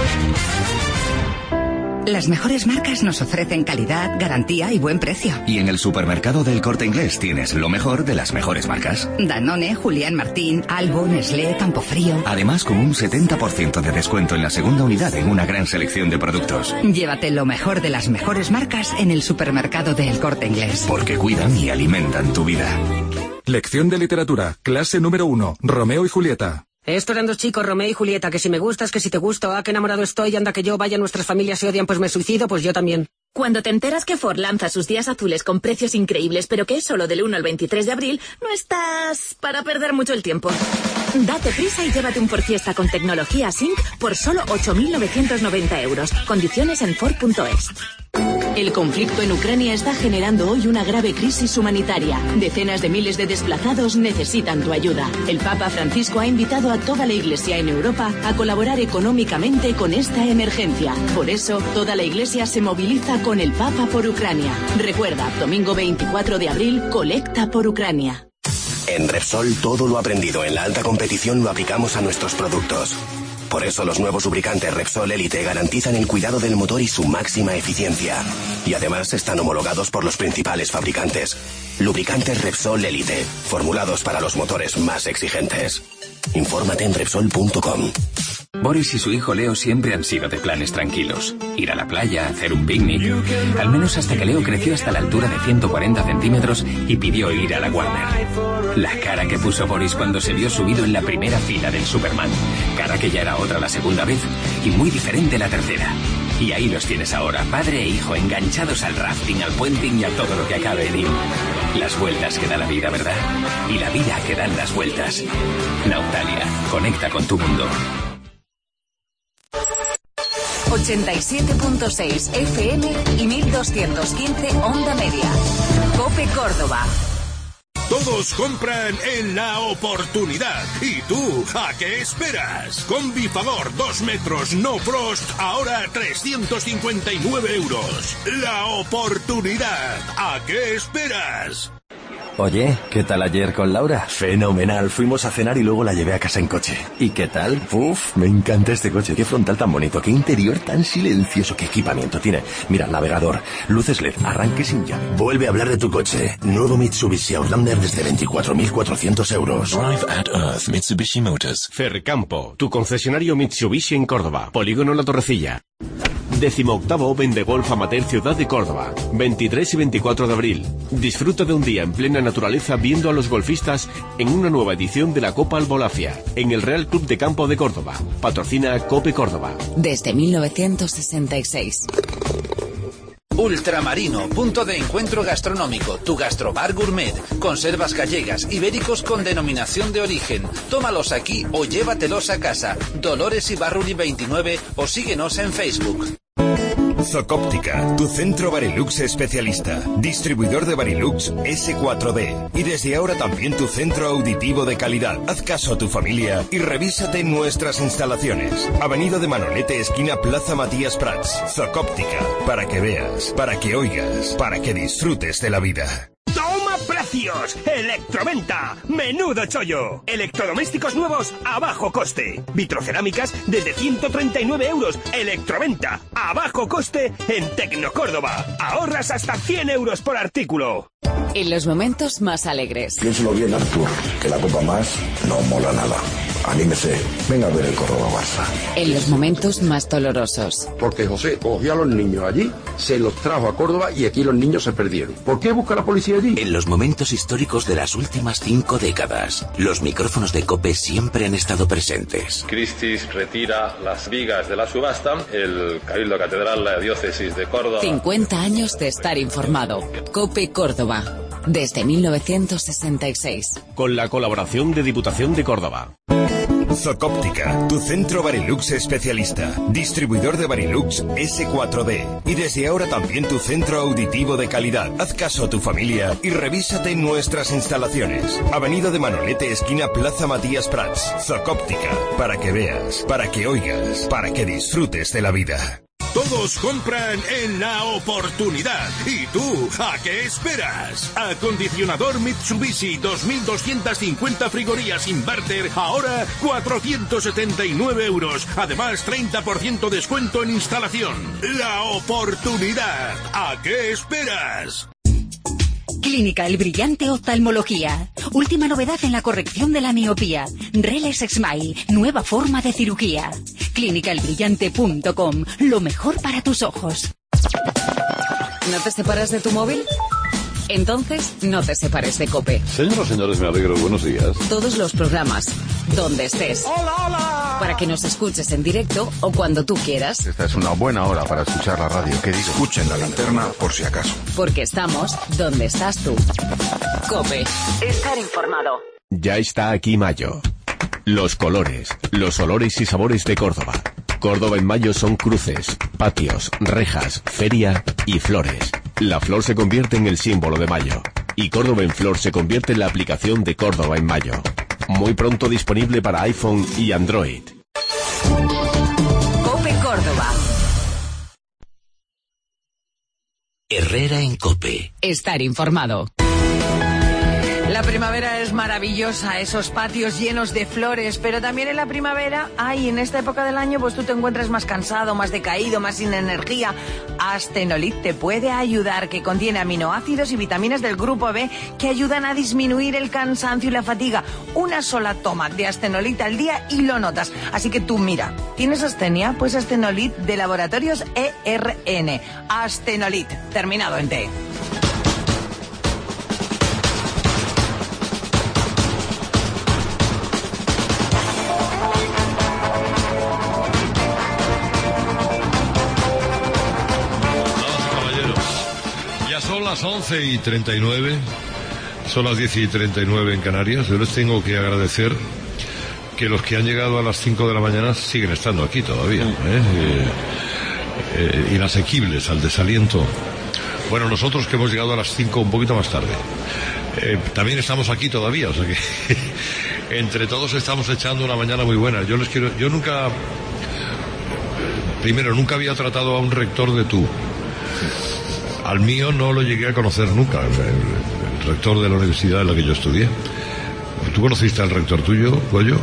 Las mejores marcas nos ofrecen calidad, garantía y buen precio. Y en el supermercado del Corte Inglés tienes lo mejor de las mejores marcas. Danone, Julián Martín, Albo, Nestlé, Campofrío. Además, con un 70% de descuento en la segunda unidad en una gran selección de productos. Llévate lo mejor de las mejores marcas en el supermercado del Corte Inglés. Porque cuidan y alimentan tu vida. Lección de literatura, clase número 1, Romeo y Julieta. Estos eran dos chicos, Romeo y Julieta, que si me gustas, que si te gusto, que enamorado estoy, anda que yo, vaya, nuestras familias se odian, pues me suicido, pues yo también. Cuando te enteras que Ford lanza sus días azules con precios increíbles, pero que es solo del 1 al 23 de abril, no estás para perder mucho el tiempo. Date prisa y llévate un Ford Fiesta con tecnología Sync por solo 8.990 euros. Condiciones en Ford.es. El conflicto en Ucrania está generando hoy una grave crisis humanitaria. Decenas de miles de desplazados necesitan tu ayuda. El Papa Francisco ha invitado a toda la Iglesia en Europa a colaborar económicamente con esta emergencia. Por eso, toda la Iglesia se moviliza con el Papa por Ucrania. Recuerda, domingo 24 de abril, colecta por Ucrania. En Repsol, todo lo aprendido en la alta competición lo aplicamos a nuestros productos. Por eso los nuevos lubricantes Repsol Elite garantizan el cuidado del motor y su máxima eficiencia. Y además están homologados por los principales fabricantes. Lubricantes Repsol Elite, formulados para los motores más exigentes. Infórmate en Repsol.com. Boris y su hijo Leo siempre han sido de planes tranquilos. Ir a la playa, hacer un picnic. Al menos hasta que Leo creció hasta la altura de 140 centímetros y pidió ir a la Warner. La cara que puso Boris cuando se vio subido en la primera fila del Superman. Cara que ya era otra la segunda vez y muy diferente la tercera. Y ahí los tienes ahora, padre e hijo, enganchados al rafting, al puenting y a todo lo que acabe en ir. Las vueltas que da la vida, ¿verdad? Y la vida que dan las vueltas. Nautalia, conecta con tu mundo. 87.6 FM y 1215 Onda Media. COPE Córdoba. Todos compran en La Oportunidad. ¿Y tú, a qué esperas? Con Bifagor 2 metros no frost, ahora 359 euros. La Oportunidad. ¿A qué esperas? Oye, ¿qué tal ayer con Laura? Fenomenal, fuimos a cenar y luego la llevé a casa en coche. ¿Y qué tal? Uf, me encanta este coche, qué frontal tan bonito, qué interior tan silencioso, qué equipamiento tiene. Mira, navegador, luces LED, arranque sin llave. Vuelve a hablar de tu coche. Nuevo Mitsubishi Outlander desde 24.400 euros. Drive at Earth, Mitsubishi Motors. Fercampo, tu concesionario Mitsubishi en Córdoba. Polígono La Torrecilla. 18º Open de Golf Amateur Ciudad de Córdoba, 23 y 24 de abril. Disfruta de un día en plena naturaleza viendo a los golfistas en una nueva edición de la Copa Albolafia, en el Real Club de Campo de Córdoba. Patrocina Cope Córdoba. Desde 1966. Ultramarino, punto de encuentro gastronómico, tu gastrobar gourmet, conservas gallegas, ibéricos con denominación de origen. Tómalos aquí o llévatelos a casa. Dolores Ibarruri 29 o síguenos en Facebook. Zocóptica, tu centro Barilux especialista, distribuidor de Barilux S4D y desde ahora también tu centro auditivo de calidad. Haz caso a tu familia y revísate nuestras instalaciones. Avenida de Manolete, esquina Plaza Matías Prats. Zocóptica, para que veas, para que oigas, para que disfrutes de la vida. ¡Toma precios! ¡Electroventa! ¡Menudo chollo! Electrodomésticos nuevos a bajo coste. Vitrocerámicas desde 139 euros. Electroventa a bajo coste en Tecnocórdoba. Ahorras hasta 100 euros por artículo. En los momentos más alegres. Piénselo bien, Artur, que la copa más no mola nada. Anímese, venga a ver el Córdoba-Barça. En los momentos más dolorosos. Porque José cogió a los niños allí, se los trajo a Córdoba y aquí los niños se perdieron. ¿Por qué busca la policía allí? En los momentos históricos de las últimas 5 décadas, los micrófonos de COPE siempre han estado presentes. Christie's retira las vigas de la subasta, el Cabildo Catedral, la Diócesis de Córdoba. 50 años de estar informado. COPE Córdoba. Desde 1966. Con la colaboración de Diputación de Córdoba. Zocóptica, tu centro Barilux especialista, distribuidor de Barilux S4D y desde ahora también tu centro auditivo de calidad. Haz caso a tu familia y revísate nuestras instalaciones. Avenida de Manolete, esquina Plaza Matías Prats. Zocóptica, para que veas, para que oigas, para que disfrutes de la vida. Todos compran en La Oportunidad. ¿Y tú, a qué esperas? Acondicionador Mitsubishi 2250 frigorías inverter, ahora 479 euros. Además, 30% descuento en instalación. La Oportunidad. ¿A qué esperas? Clínica El Brillante Oftalmología. Última novedad en la corrección de la miopía. Reles Smile, nueva forma de cirugía. Clínicaelbrillante.com. Lo mejor para tus ojos. ¿No te separas de tu móvil? Entonces, no te separes de COPE. Señoras y señores, me alegro. Buenos días. Todos los programas, donde estés. ¡Hola, hola! Para que nos escuches en directo o cuando tú quieras. Esta es una buena hora para escuchar la radio. Que escuchen la linterna por si acaso. Porque estamos donde estás tú. COPE. Estar informado. Ya está aquí mayo. Los colores, los olores y sabores de Córdoba. Córdoba en mayo son cruces, patios, rejas, feria y flores. La flor se convierte en el símbolo de mayo. Y Córdoba en Flor se convierte en la aplicación de Córdoba en mayo. Muy pronto disponible para iPhone y Android. COPE Córdoba. Herrera en COPE. Estar informado. La primavera es maravillosa, esos patios llenos de flores, pero también en la primavera, en esta época del año, pues tú te encuentras más cansado, más decaído, más sin energía. Astenolit te puede ayudar, que contiene aminoácidos y vitaminas del grupo B que ayudan a disminuir el cansancio y la fatiga. Una sola toma de Astenolit al día y lo notas. Así que tú, mira, ¿tienes astenia? Pues Astenolit de Laboratorios ERN. Astenolit, terminado en T. Son las 11:39, son las 10:39 en Canarias. Yo les tengo que agradecer que los que han llegado a las 5 de la mañana siguen estando aquí todavía, inasequibles al desaliento. Bueno, nosotros que hemos llegado a las 5 un poquito más tarde, también estamos aquí todavía, o sea que entre todos estamos echando una mañana muy buena. Yo nunca había tratado a un rector de tú. Al mío no lo llegué a conocer nunca, el rector de la universidad en la que yo estudié. ¿Tú conociste al rector tuyo, Goyo?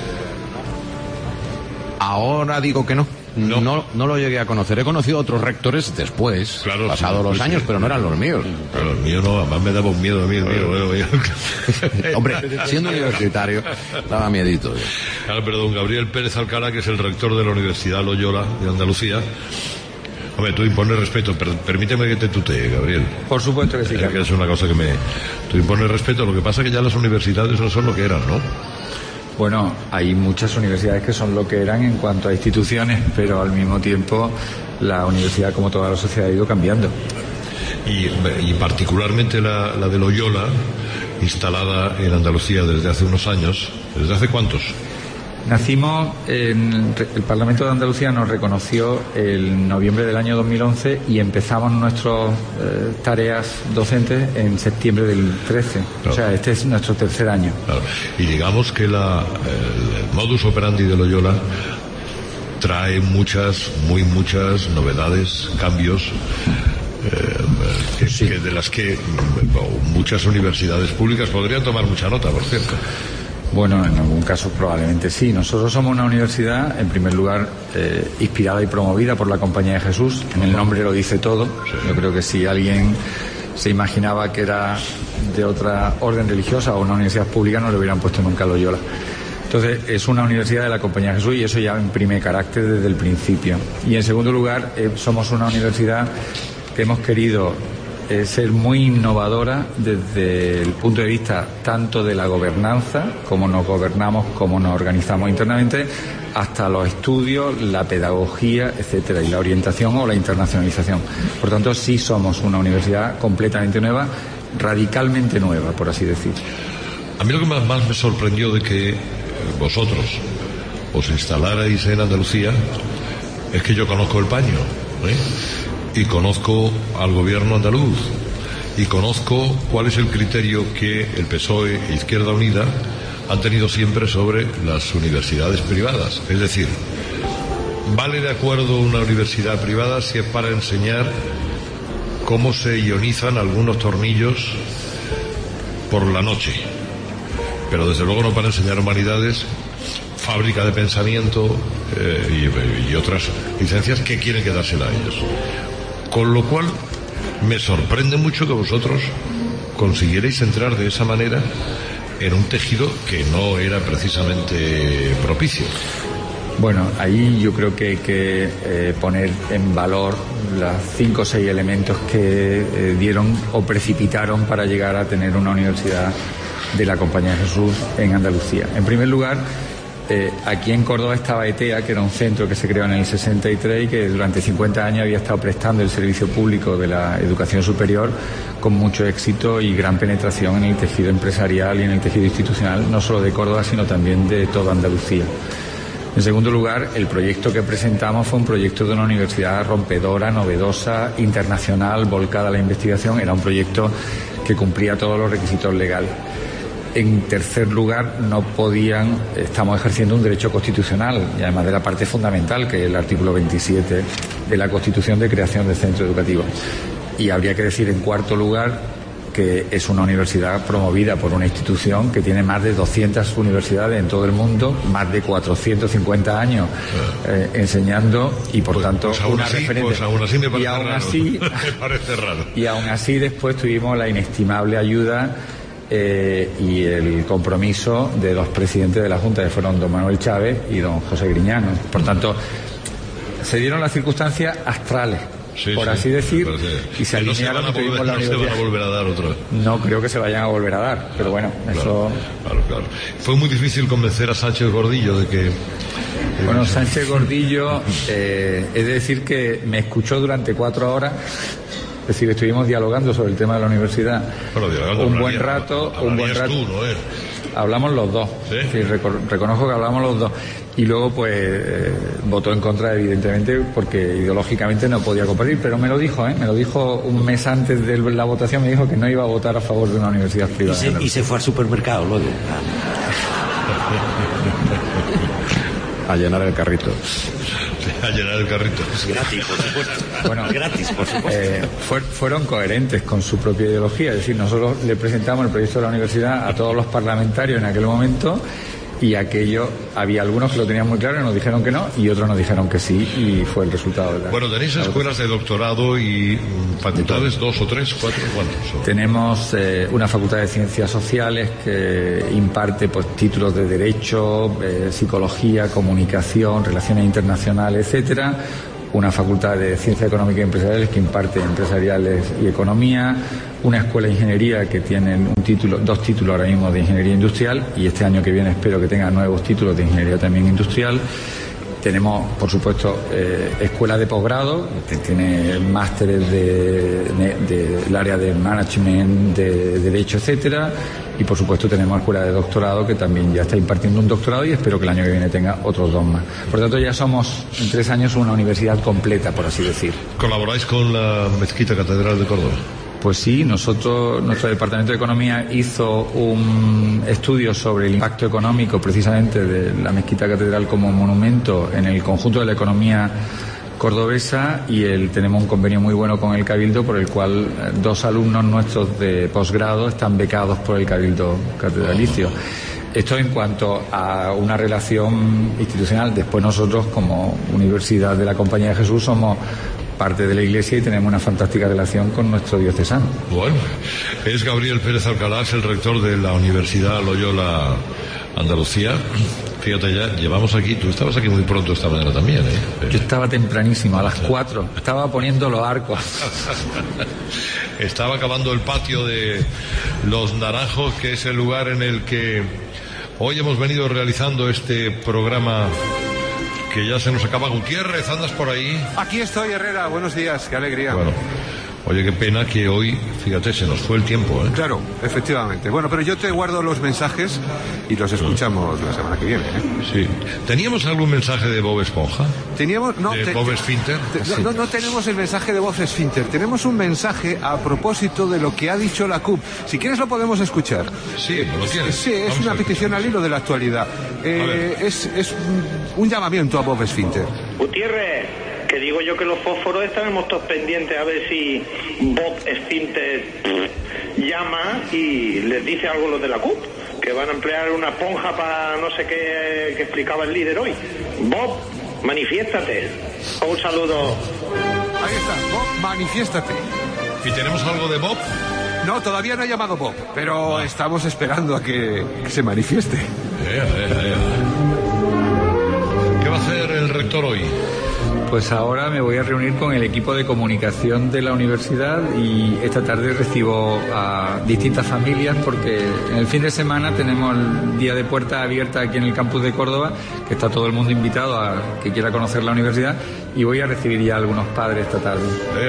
Ahora digo que no. No lo llegué a conocer. He conocido a otros rectores después, claro, pasados los años, pero no eran los míos. Pero los míos no, además me daba un miedo a mí. Hombre, siendo universitario, daba miedito. Claro, pero don Gabriel Pérez Alcalá, que es el rector de la Universidad Loyola de Andalucía. Hombre, tú impones respeto, permíteme que te tutee, Gabriel. Por supuesto que sí, que es una cosa que tú impones respeto, lo que pasa es que ya las universidades no son lo que eran, ¿no? Bueno, hay muchas universidades que son lo que eran en cuanto a instituciones, pero al mismo tiempo la universidad, como toda la sociedad, ha ido cambiando. Y particularmente la de Loyola, instalada en Andalucía desde hace unos años. ¿Desde hace cuántos? Nacimos, el Parlamento de Andalucía nos reconoció en noviembre del año 2011 y empezamos nuestras tareas docentes en septiembre del 13. Claro. O sea, este es nuestro tercer año. Claro. Y digamos que el modus operandi de Loyola trae muchas novedades, cambios, de las que muchas universidades públicas podrían tomar mucha nota, por cierto. Bueno, en algún caso probablemente sí. Nosotros somos una universidad, en primer lugar, inspirada y promovida por la Compañía de Jesús. En el nombre lo dice todo. Sí. Yo creo que si alguien se imaginaba que era de otra orden religiosa o una universidad pública, no le hubieran puesto nunca Loyola. Entonces, es una universidad de la Compañía de Jesús y eso ya imprime carácter desde el principio. Y en segundo lugar, somos una universidad que hemos querido ser muy innovadora desde el punto de vista tanto de la gobernanza, cómo nos gobernamos, cómo nos organizamos internamente, hasta los estudios, la pedagogía, etcétera, y la orientación o la internacionalización. Por tanto, sí somos una universidad completamente nueva, radicalmente nueva, por así decir. A mí lo que más me sorprendió de que vosotros os instalarais en Andalucía es que yo conozco el paño, y conozco al gobierno andaluz y conozco cuál es el criterio que el PSOE e Izquierda Unida han tenido siempre sobre las universidades privadas. Es decir, ¿vale de acuerdo una universidad privada si es para enseñar cómo se ionizan algunos tornillos por la noche? Pero desde luego no para enseñar humanidades, fábrica de pensamiento y otras licencias que quieren quedársela a ellos. Con lo cual, me sorprende mucho que vosotros consiguierais entrar de esa manera en un tejido que no era precisamente propicio. Bueno, ahí yo creo que hay que poner en valor los 5 o 6 elementos que dieron o precipitaron para llegar a tener una universidad de la Compañía de Jesús en Andalucía. En primer lugar, aquí en Córdoba estaba ETEA, que era un centro que se creó en el 63 y que durante 50 años había estado prestando el servicio público de la educación superior con mucho éxito y gran penetración en el tejido empresarial y en el tejido institucional, no solo de Córdoba, sino también de toda Andalucía. En segundo lugar, el proyecto que presentamos fue un proyecto de una universidad rompedora, novedosa, internacional, volcada a la investigación. Era un proyecto que cumplía todos los requisitos legales. En tercer lugar, estamos ejerciendo un derecho constitucional y además de la parte fundamental, que es el artículo 27 de la Constitución de creación de centro educativo. Y habría que decir, en cuarto lugar, que es una universidad promovida por una institución que tiene más de 200 universidades en todo el mundo, más de 450 años enseñando y por tanto una referencia. Pues aún así me parece raro. Me parece raro. Y aún así después tuvimos la inestimable ayuda y el compromiso de los presidentes de la Junta, que fueron don Manuel Chávez y don José Griñán. Por tanto, se dieron las circunstancias astrales, por así decir, y se alinearon y tuvimos la universidad. No se van a volver a dar otra vez. No creo que se vayan a volver a dar, pero bueno, eso... Claro. Fue muy difícil convencer a Sánchez Gordillo de que... Bueno, Sánchez Gordillo, es decir que me escuchó durante 4 horas Es decir, estuvimos dialogando sobre el tema de la universidad un buen rato. Tú, ¿no? Hablamos los dos. ¿Sí? Es decir, reconozco que hablamos los dos. Y luego, pues, votó en contra, evidentemente, porque ideológicamente no podía compartir. Pero me lo dijo, un mes antes de la votación, me dijo que no iba a votar a favor de una universidad privada. Y se fue al supermercado luego. A llenar el carrito. A llenar el carrito. Gratis, por supuesto. Bueno, gratis, por supuesto. Fueron coherentes con su propia ideología. Es decir, nosotros le presentamos el proyecto de la universidad a todos los parlamentarios en aquel momento, y aquello, había algunos que lo tenían muy claro y nos dijeron que no, y otros nos dijeron que sí, y fue el resultado de la... Bueno, tenéis escuelas de doctorado y facultades, 2 o 3, 4, ¿cuántos? Tenemos una facultad de Ciencias Sociales que imparte pues títulos de Derecho, Psicología, Comunicación, Relaciones Internacionales, etcétera. Una facultad de Ciencias Económicas y Empresariales que imparte Empresariales y Economía, una escuela de Ingeniería que tienen dos títulos ahora mismo de Ingeniería Industrial, y este año que viene espero que tengan nuevos títulos de Ingeniería también Industrial. Tenemos, por supuesto, escuela de posgrado, que tiene másteres del área de management, de derecho, etcétera, y por supuesto tenemos escuela de doctorado que también ya está impartiendo un doctorado, y espero que el año que viene tenga otros 2 más. Por lo tanto, ya somos en 3 años una universidad completa, por así decir. ¿Colaboráis con la Mezquita Catedral de Córdoba? Pues sí, nuestro Departamento de Economía hizo un estudio sobre el impacto económico precisamente de la Mezquita Catedral como monumento en el conjunto de la economía cordobesa, y tenemos un convenio muy bueno con el Cabildo, por el cual 2 alumnos nuestros de posgrado están becados por el Cabildo Catedralicio. Esto en cuanto a una relación institucional. Después nosotros, como Universidad de la Compañía de Jesús, somos parte de la Iglesia y tenemos una fantástica relación con nuestro diocesano. Bueno, es Gabriel Pérez Alcalá, el rector de la Universidad Loyola Andalucía. Fíjate, ya llevamos aquí, tú estabas aquí muy pronto esta mañana también, ¿eh? Yo estaba tempranísimo, a las 4, estaba poniendo los arcos. Estaba acabando el patio de Los Naranjos, que es el lugar en el que hoy hemos venido realizando este programa que ya se nos acaba. Gutiérrez, ¿andas por ahí? Aquí estoy, Herrera, buenos días, qué alegría. Bueno, oye, qué pena que hoy, fíjate, se nos fue el tiempo, ¿eh? Claro, efectivamente. Bueno, pero yo te guardo los mensajes y los escuchamos la semana que viene, ¿eh? Sí. ¿Teníamos algún mensaje de Bob Esponja? ¿Teníamos? No. ¿De Bob Esfínter? No tenemos el mensaje de Bob Esfínter. Tenemos un mensaje a propósito de lo que ha dicho la CUP. Si quieres lo podemos escuchar. Sí, ¿lo tienes? Sí, es una petición al hilo de la actualidad. Es un llamamiento a Bob Esfínter. Gutiérrez, que digo yo que los fósforos estaremos todos pendientes a ver si Bob Esfínter llama y les dice algo los de la CUP, que van a emplear una esponja para no sé qué que explicaba el líder hoy. Bob, manifiéstate. Un saludo. Ahí está, Bob, manifiéstate. ¿Y tenemos algo de Bob? No, todavía no ha llamado Bob, pero estamos esperando a que se manifieste. ¿Qué va a hacer el rector hoy? Pues ahora me voy a reunir con el equipo de comunicación de la universidad, y esta tarde recibo a distintas familias, porque en el fin de semana tenemos el día de puerta abierta aquí en el campus de Córdoba, que está todo el mundo invitado a que quiera conocer la universidad, y voy a recibir ya a algunos padres esta tarde.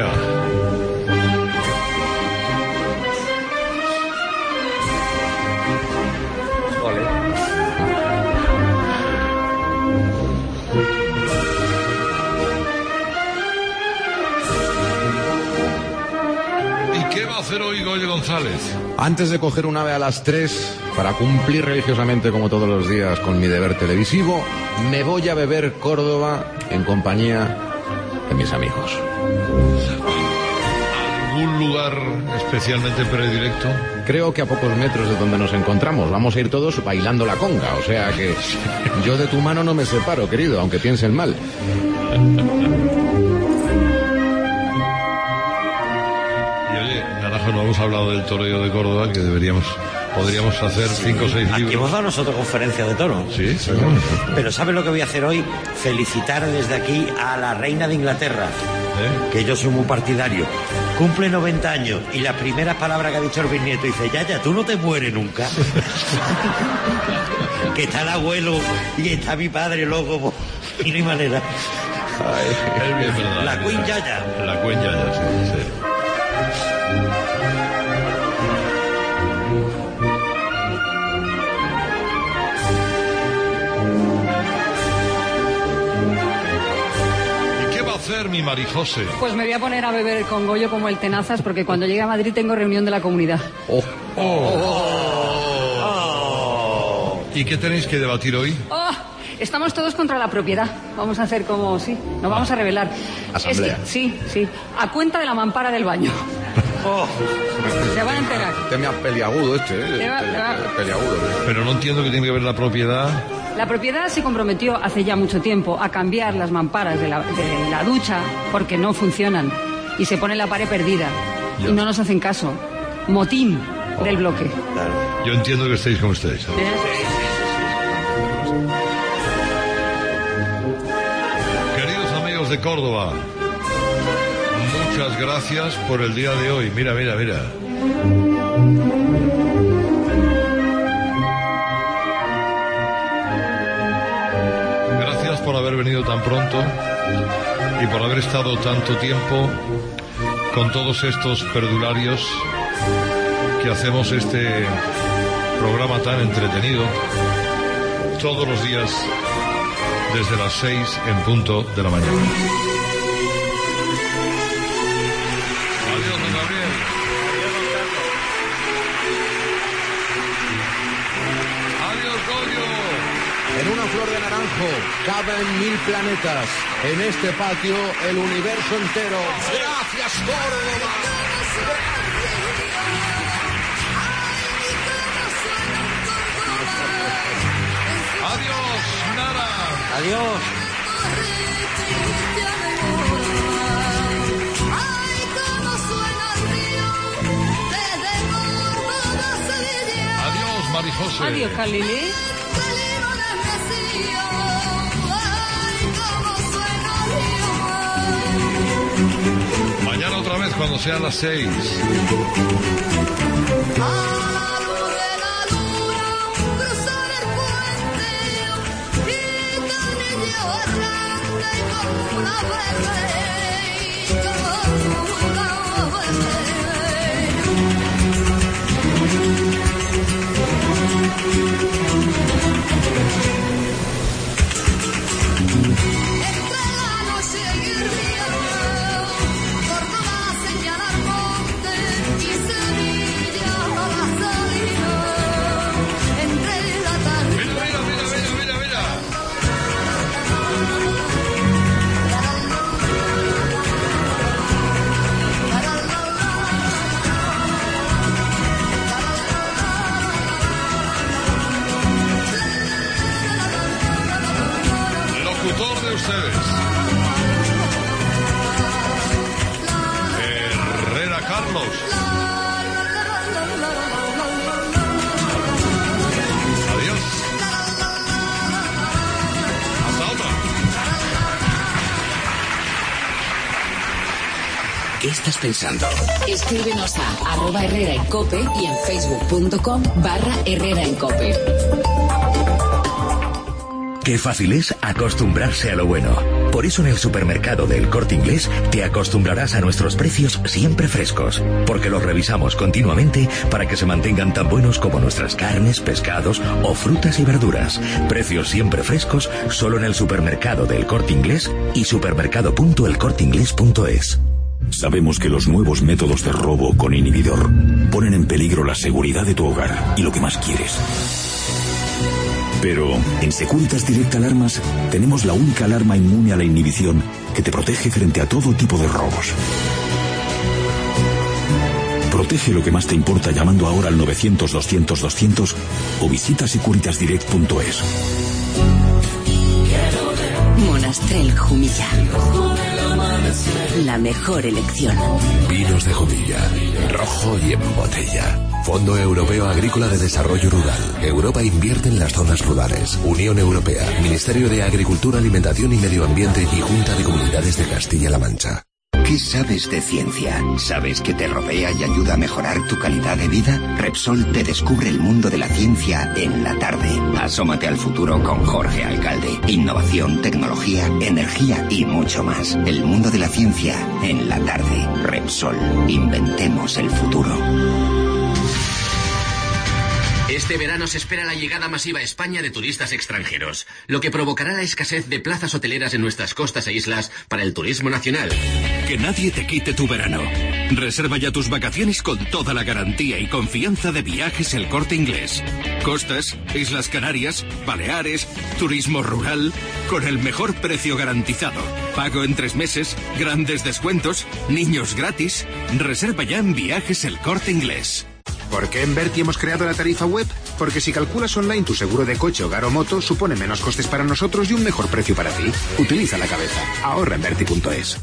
Hoy Goyo González. Antes de coger un ave a las 3 para cumplir religiosamente como todos los días con mi deber televisivo, me voy a beber Córdoba en compañía de mis amigos. ¿Algún lugar especialmente predilecto? Creo que a pocos metros de donde nos encontramos. Vamos a ir todos bailando la conga, o sea que yo de tu mano no me separo, querido, aunque piensen mal. No hemos hablado del toreo de Córdoba, que podríamos hacer 5 o 6 libros. Aquí hemos dado nosotros conferencia de toro. Sí, pero ¿sabes lo que voy a hacer hoy? Felicitar desde aquí a la reina de Inglaterra, que yo soy muy partidario. Cumple 90 años y la primera palabra que ha dicho el bisnieto dice: Yaya, tú no te mueres nunca. Que está el abuelo y está mi padre loco, y no hay manera. Es verdad. La Queen Yaya. La Queen Yaya, sí. y Marijose. Pues me voy a poner a beber con Goyo como el Tenazas, porque cuando llegue a Madrid tengo reunión de la comunidad. ¿Y qué tenéis que debatir hoy? Estamos todos contra la propiedad. Vamos a hacer como... Sí, nos vamos a revelar. Asamblea. Es que, sí. A cuenta de la mampara del baño. Se van a enterar. Tema peliagudo peliagudo. Pero no entiendo que tiene que ver la propiedad. La propiedad se comprometió hace ya mucho tiempo a cambiar las mamparas de la ducha porque no funcionan. Y se pone la pared perdida. Ya. Y no nos hacen caso. Motín del bloque. Yo entiendo que estéis con ustedes. Queridos amigos de Córdoba, muchas gracias por el día de hoy. Mira. Gracias por haber venido tan pronto y por haber estado tanto tiempo con todos estos perdularios que hacemos este programa tan entretenido todos los días desde las 6 en punto de la mañana. Adiós, don Gabriel. Adiós, Goyo. En una flor de naranjo caben 1000 planetas. En este patio, el universo entero. ¡Gracias, Córdoba! Adiós, Nara. Adiós. Adiós, Marijose. Adiós, Calili. Mañana otra vez cuando sean las 6. Herrera Carlos. Adiós. Hasta otra. ¿Qué estás pensando? Escríbenos a @herreraencope y en facebook.com/herreraencope. Qué fácil es acostumbrarse a lo bueno. Por eso en el supermercado del Corte Inglés te acostumbrarás a nuestros precios siempre frescos, porque los revisamos continuamente para que se mantengan tan buenos como nuestras carnes, pescados o frutas y verduras. Precios siempre frescos solo en el supermercado del Corte Inglés y supermercado.elcorteinglés.es. Sabemos que los nuevos métodos de robo con inhibidor ponen en peligro la seguridad de tu hogar y lo que más quieres. Pero en Securitas Direct Alarmas tenemos la única alarma inmune a la inhibición que te protege frente a todo tipo de robos. Protege lo que más te importa llamando ahora al 900-200-200 o visita securitasdirect.es. Monastrell Jumilla. La mejor elección. Vinos de Jumilla, rojo y en botella. Fondo Europeo Agrícola de Desarrollo Rural. Europa invierte en las zonas rurales. Unión Europea, Ministerio de Agricultura, Alimentación y Medio Ambiente y Junta de Comunidades de Castilla-La Mancha. ¿Qué sabes de ciencia? ¿Sabes que te rodea y ayuda a mejorar tu calidad de vida? Repsol te descubre el mundo de la ciencia en la tarde. Asómate al futuro con Jorge Alcalde. Innovación, tecnología, energía y mucho más. El mundo de la ciencia en la tarde. Repsol. Inventemos el futuro. Este verano se espera la llegada masiva a España de turistas extranjeros, lo que provocará la escasez de plazas hoteleras en nuestras costas e islas para el turismo nacional. Que nadie te quite tu verano. Reserva ya tus vacaciones con toda la garantía y confianza de Viajes El Corte Inglés. Costas, Islas Canarias, Baleares, turismo rural, con el mejor precio garantizado. Pago en 3 meses, grandes descuentos, niños gratis. Reserva ya en Viajes El Corte Inglés. ¿Por qué en Berti hemos creado la tarifa web? Porque si calculas online tu seguro de coche, hogar o moto, supone menos costes para nosotros y un mejor precio para ti. Utiliza la cabeza. Ahorra en Berti.es.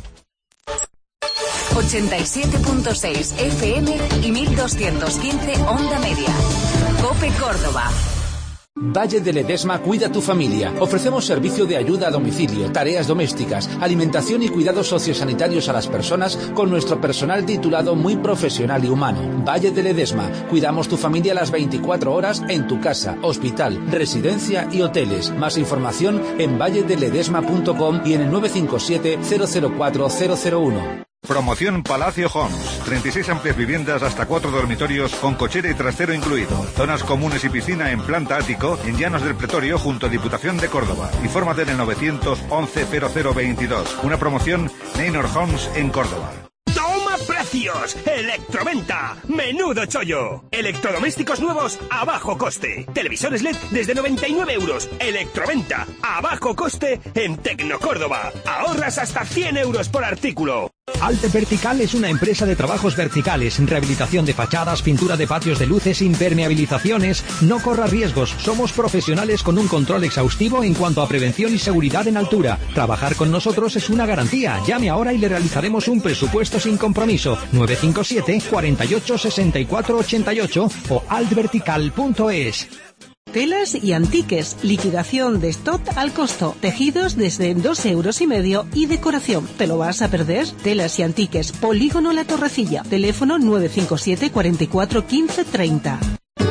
87.6 FM y 1215 Onda Media. COPE Córdoba. Valle de Ledesma cuida tu familia. Ofrecemos servicio de ayuda a domicilio, tareas domésticas, alimentación y cuidados sociosanitarios a las personas con nuestro personal titulado muy profesional y humano. Valle de Ledesma. Cuidamos tu familia a las 24 horas en tu casa, hospital, residencia y hoteles. Más información en valledeledesma.com y en el 957 004 001. Promoción Palacio Homes. 36 amplias viviendas hasta 4 dormitorios con cochera y trastero incluido. Zonas comunes y piscina en planta ático en Llanos del Pretorio junto a Diputación de Córdoba. Infórmate en el 911 0022. Una promoción Neynor Homes en Córdoba. ¡Toma precios! ¡Electroventa! ¡Menudo chollo! Electrodomésticos nuevos a bajo coste. Televisores LED desde 99 euros. Electroventa a bajo coste en Tecnocórdoba. Ahorras hasta 100 euros por artículo. Alt Vertical es una empresa de trabajos verticales, rehabilitación de fachadas, pintura de patios de luces, impermeabilizaciones. No corra riesgos, somos profesionales con un control exhaustivo en cuanto a prevención y seguridad en altura. Trabajar con nosotros es una garantía. Llame ahora y le realizaremos un presupuesto sin compromiso. 957 48 64 88 o altvertical.es. Telas y antiques, liquidación de stock al costo, tejidos desde 2,5 euros y decoración. ¿Te lo vas a perder? Telas y antiques, Polígono La Torrecilla, teléfono 957 44 15 30.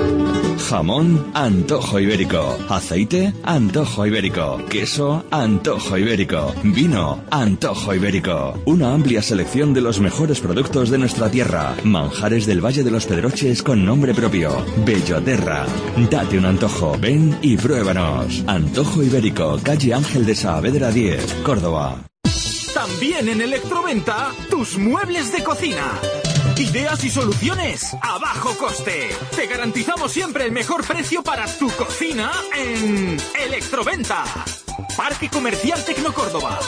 Jamón, Antojo Ibérico. Aceite, Antojo Ibérico. Queso, Antojo Ibérico. Vino, Antojo Ibérico. Una amplia selección de los mejores productos de nuestra tierra. Manjares del Valle de los Pedroches con nombre propio. Belloterra. Date un antojo. Ven y pruébanos. Antojo Ibérico, calle Ángel de Saavedra 10, Córdoba. También en Electroventa, tus muebles de cocina. Ideas y soluciones a bajo coste. Te garantizamos siempre el mejor precio para tu cocina en Electroventa. Parque Comercial Tecnocórdoba.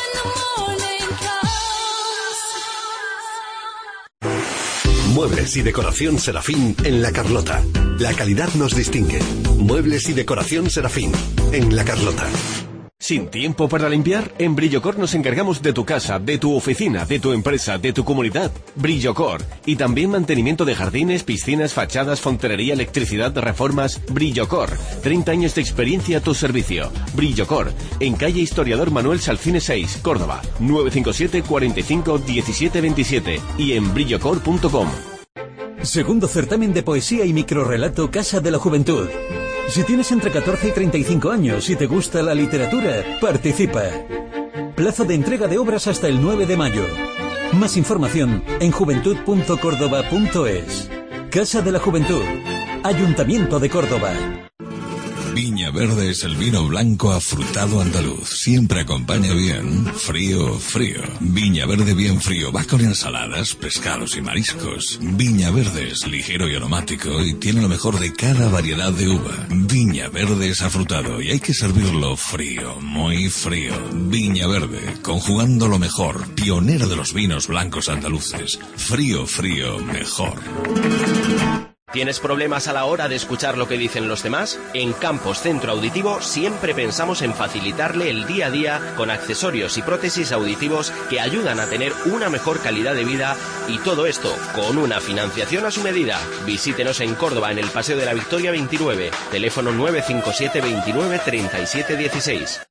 Muebles y decoración Serafín en La Carlota. La calidad nos distingue. Muebles y decoración Serafín en La Carlota. ¿Sin tiempo para limpiar? En Brillocor nos encargamos de tu casa, de tu oficina, de tu empresa, de tu comunidad. Brillocor. Y también mantenimiento de jardines, piscinas, fachadas, fontanería, electricidad, reformas. Brillocor. 30 años de experiencia a tu servicio. Brillocor. En calle Historiador Manuel Salcines 6, Córdoba. 957 45 17 27. Y en brillocor.com. Segundo certamen de poesía y microrrelato Casa de la Juventud. Si tienes entre 14 y 35 años y te gusta la literatura, participa. Plazo de entrega de obras hasta el 9 de mayo. Más información en juventud.córdoba.es. Casa de la Juventud. Ayuntamiento de Córdoba. Viña Verde es el vino blanco afrutado andaluz. Siempre acompaña bien, frío. Viña Verde bien frío, va con ensaladas, pescados y mariscos. Viña Verde es ligero y aromático y tiene lo mejor de cada variedad de uva. Viña Verde es afrutado y hay que servirlo frío, muy frío. Viña Verde, conjugando lo mejor, pionera de los vinos blancos andaluces. Frío, mejor. ¿Tienes problemas a la hora de escuchar lo que dicen los demás? En Campos Centro Auditivo siempre pensamos en facilitarle el día a día con accesorios y prótesis auditivos que ayudan a tener una mejor calidad de vida y todo esto con una financiación a su medida. Visítenos en Córdoba en el Paseo de la Victoria 29, teléfono 957 29 37 16.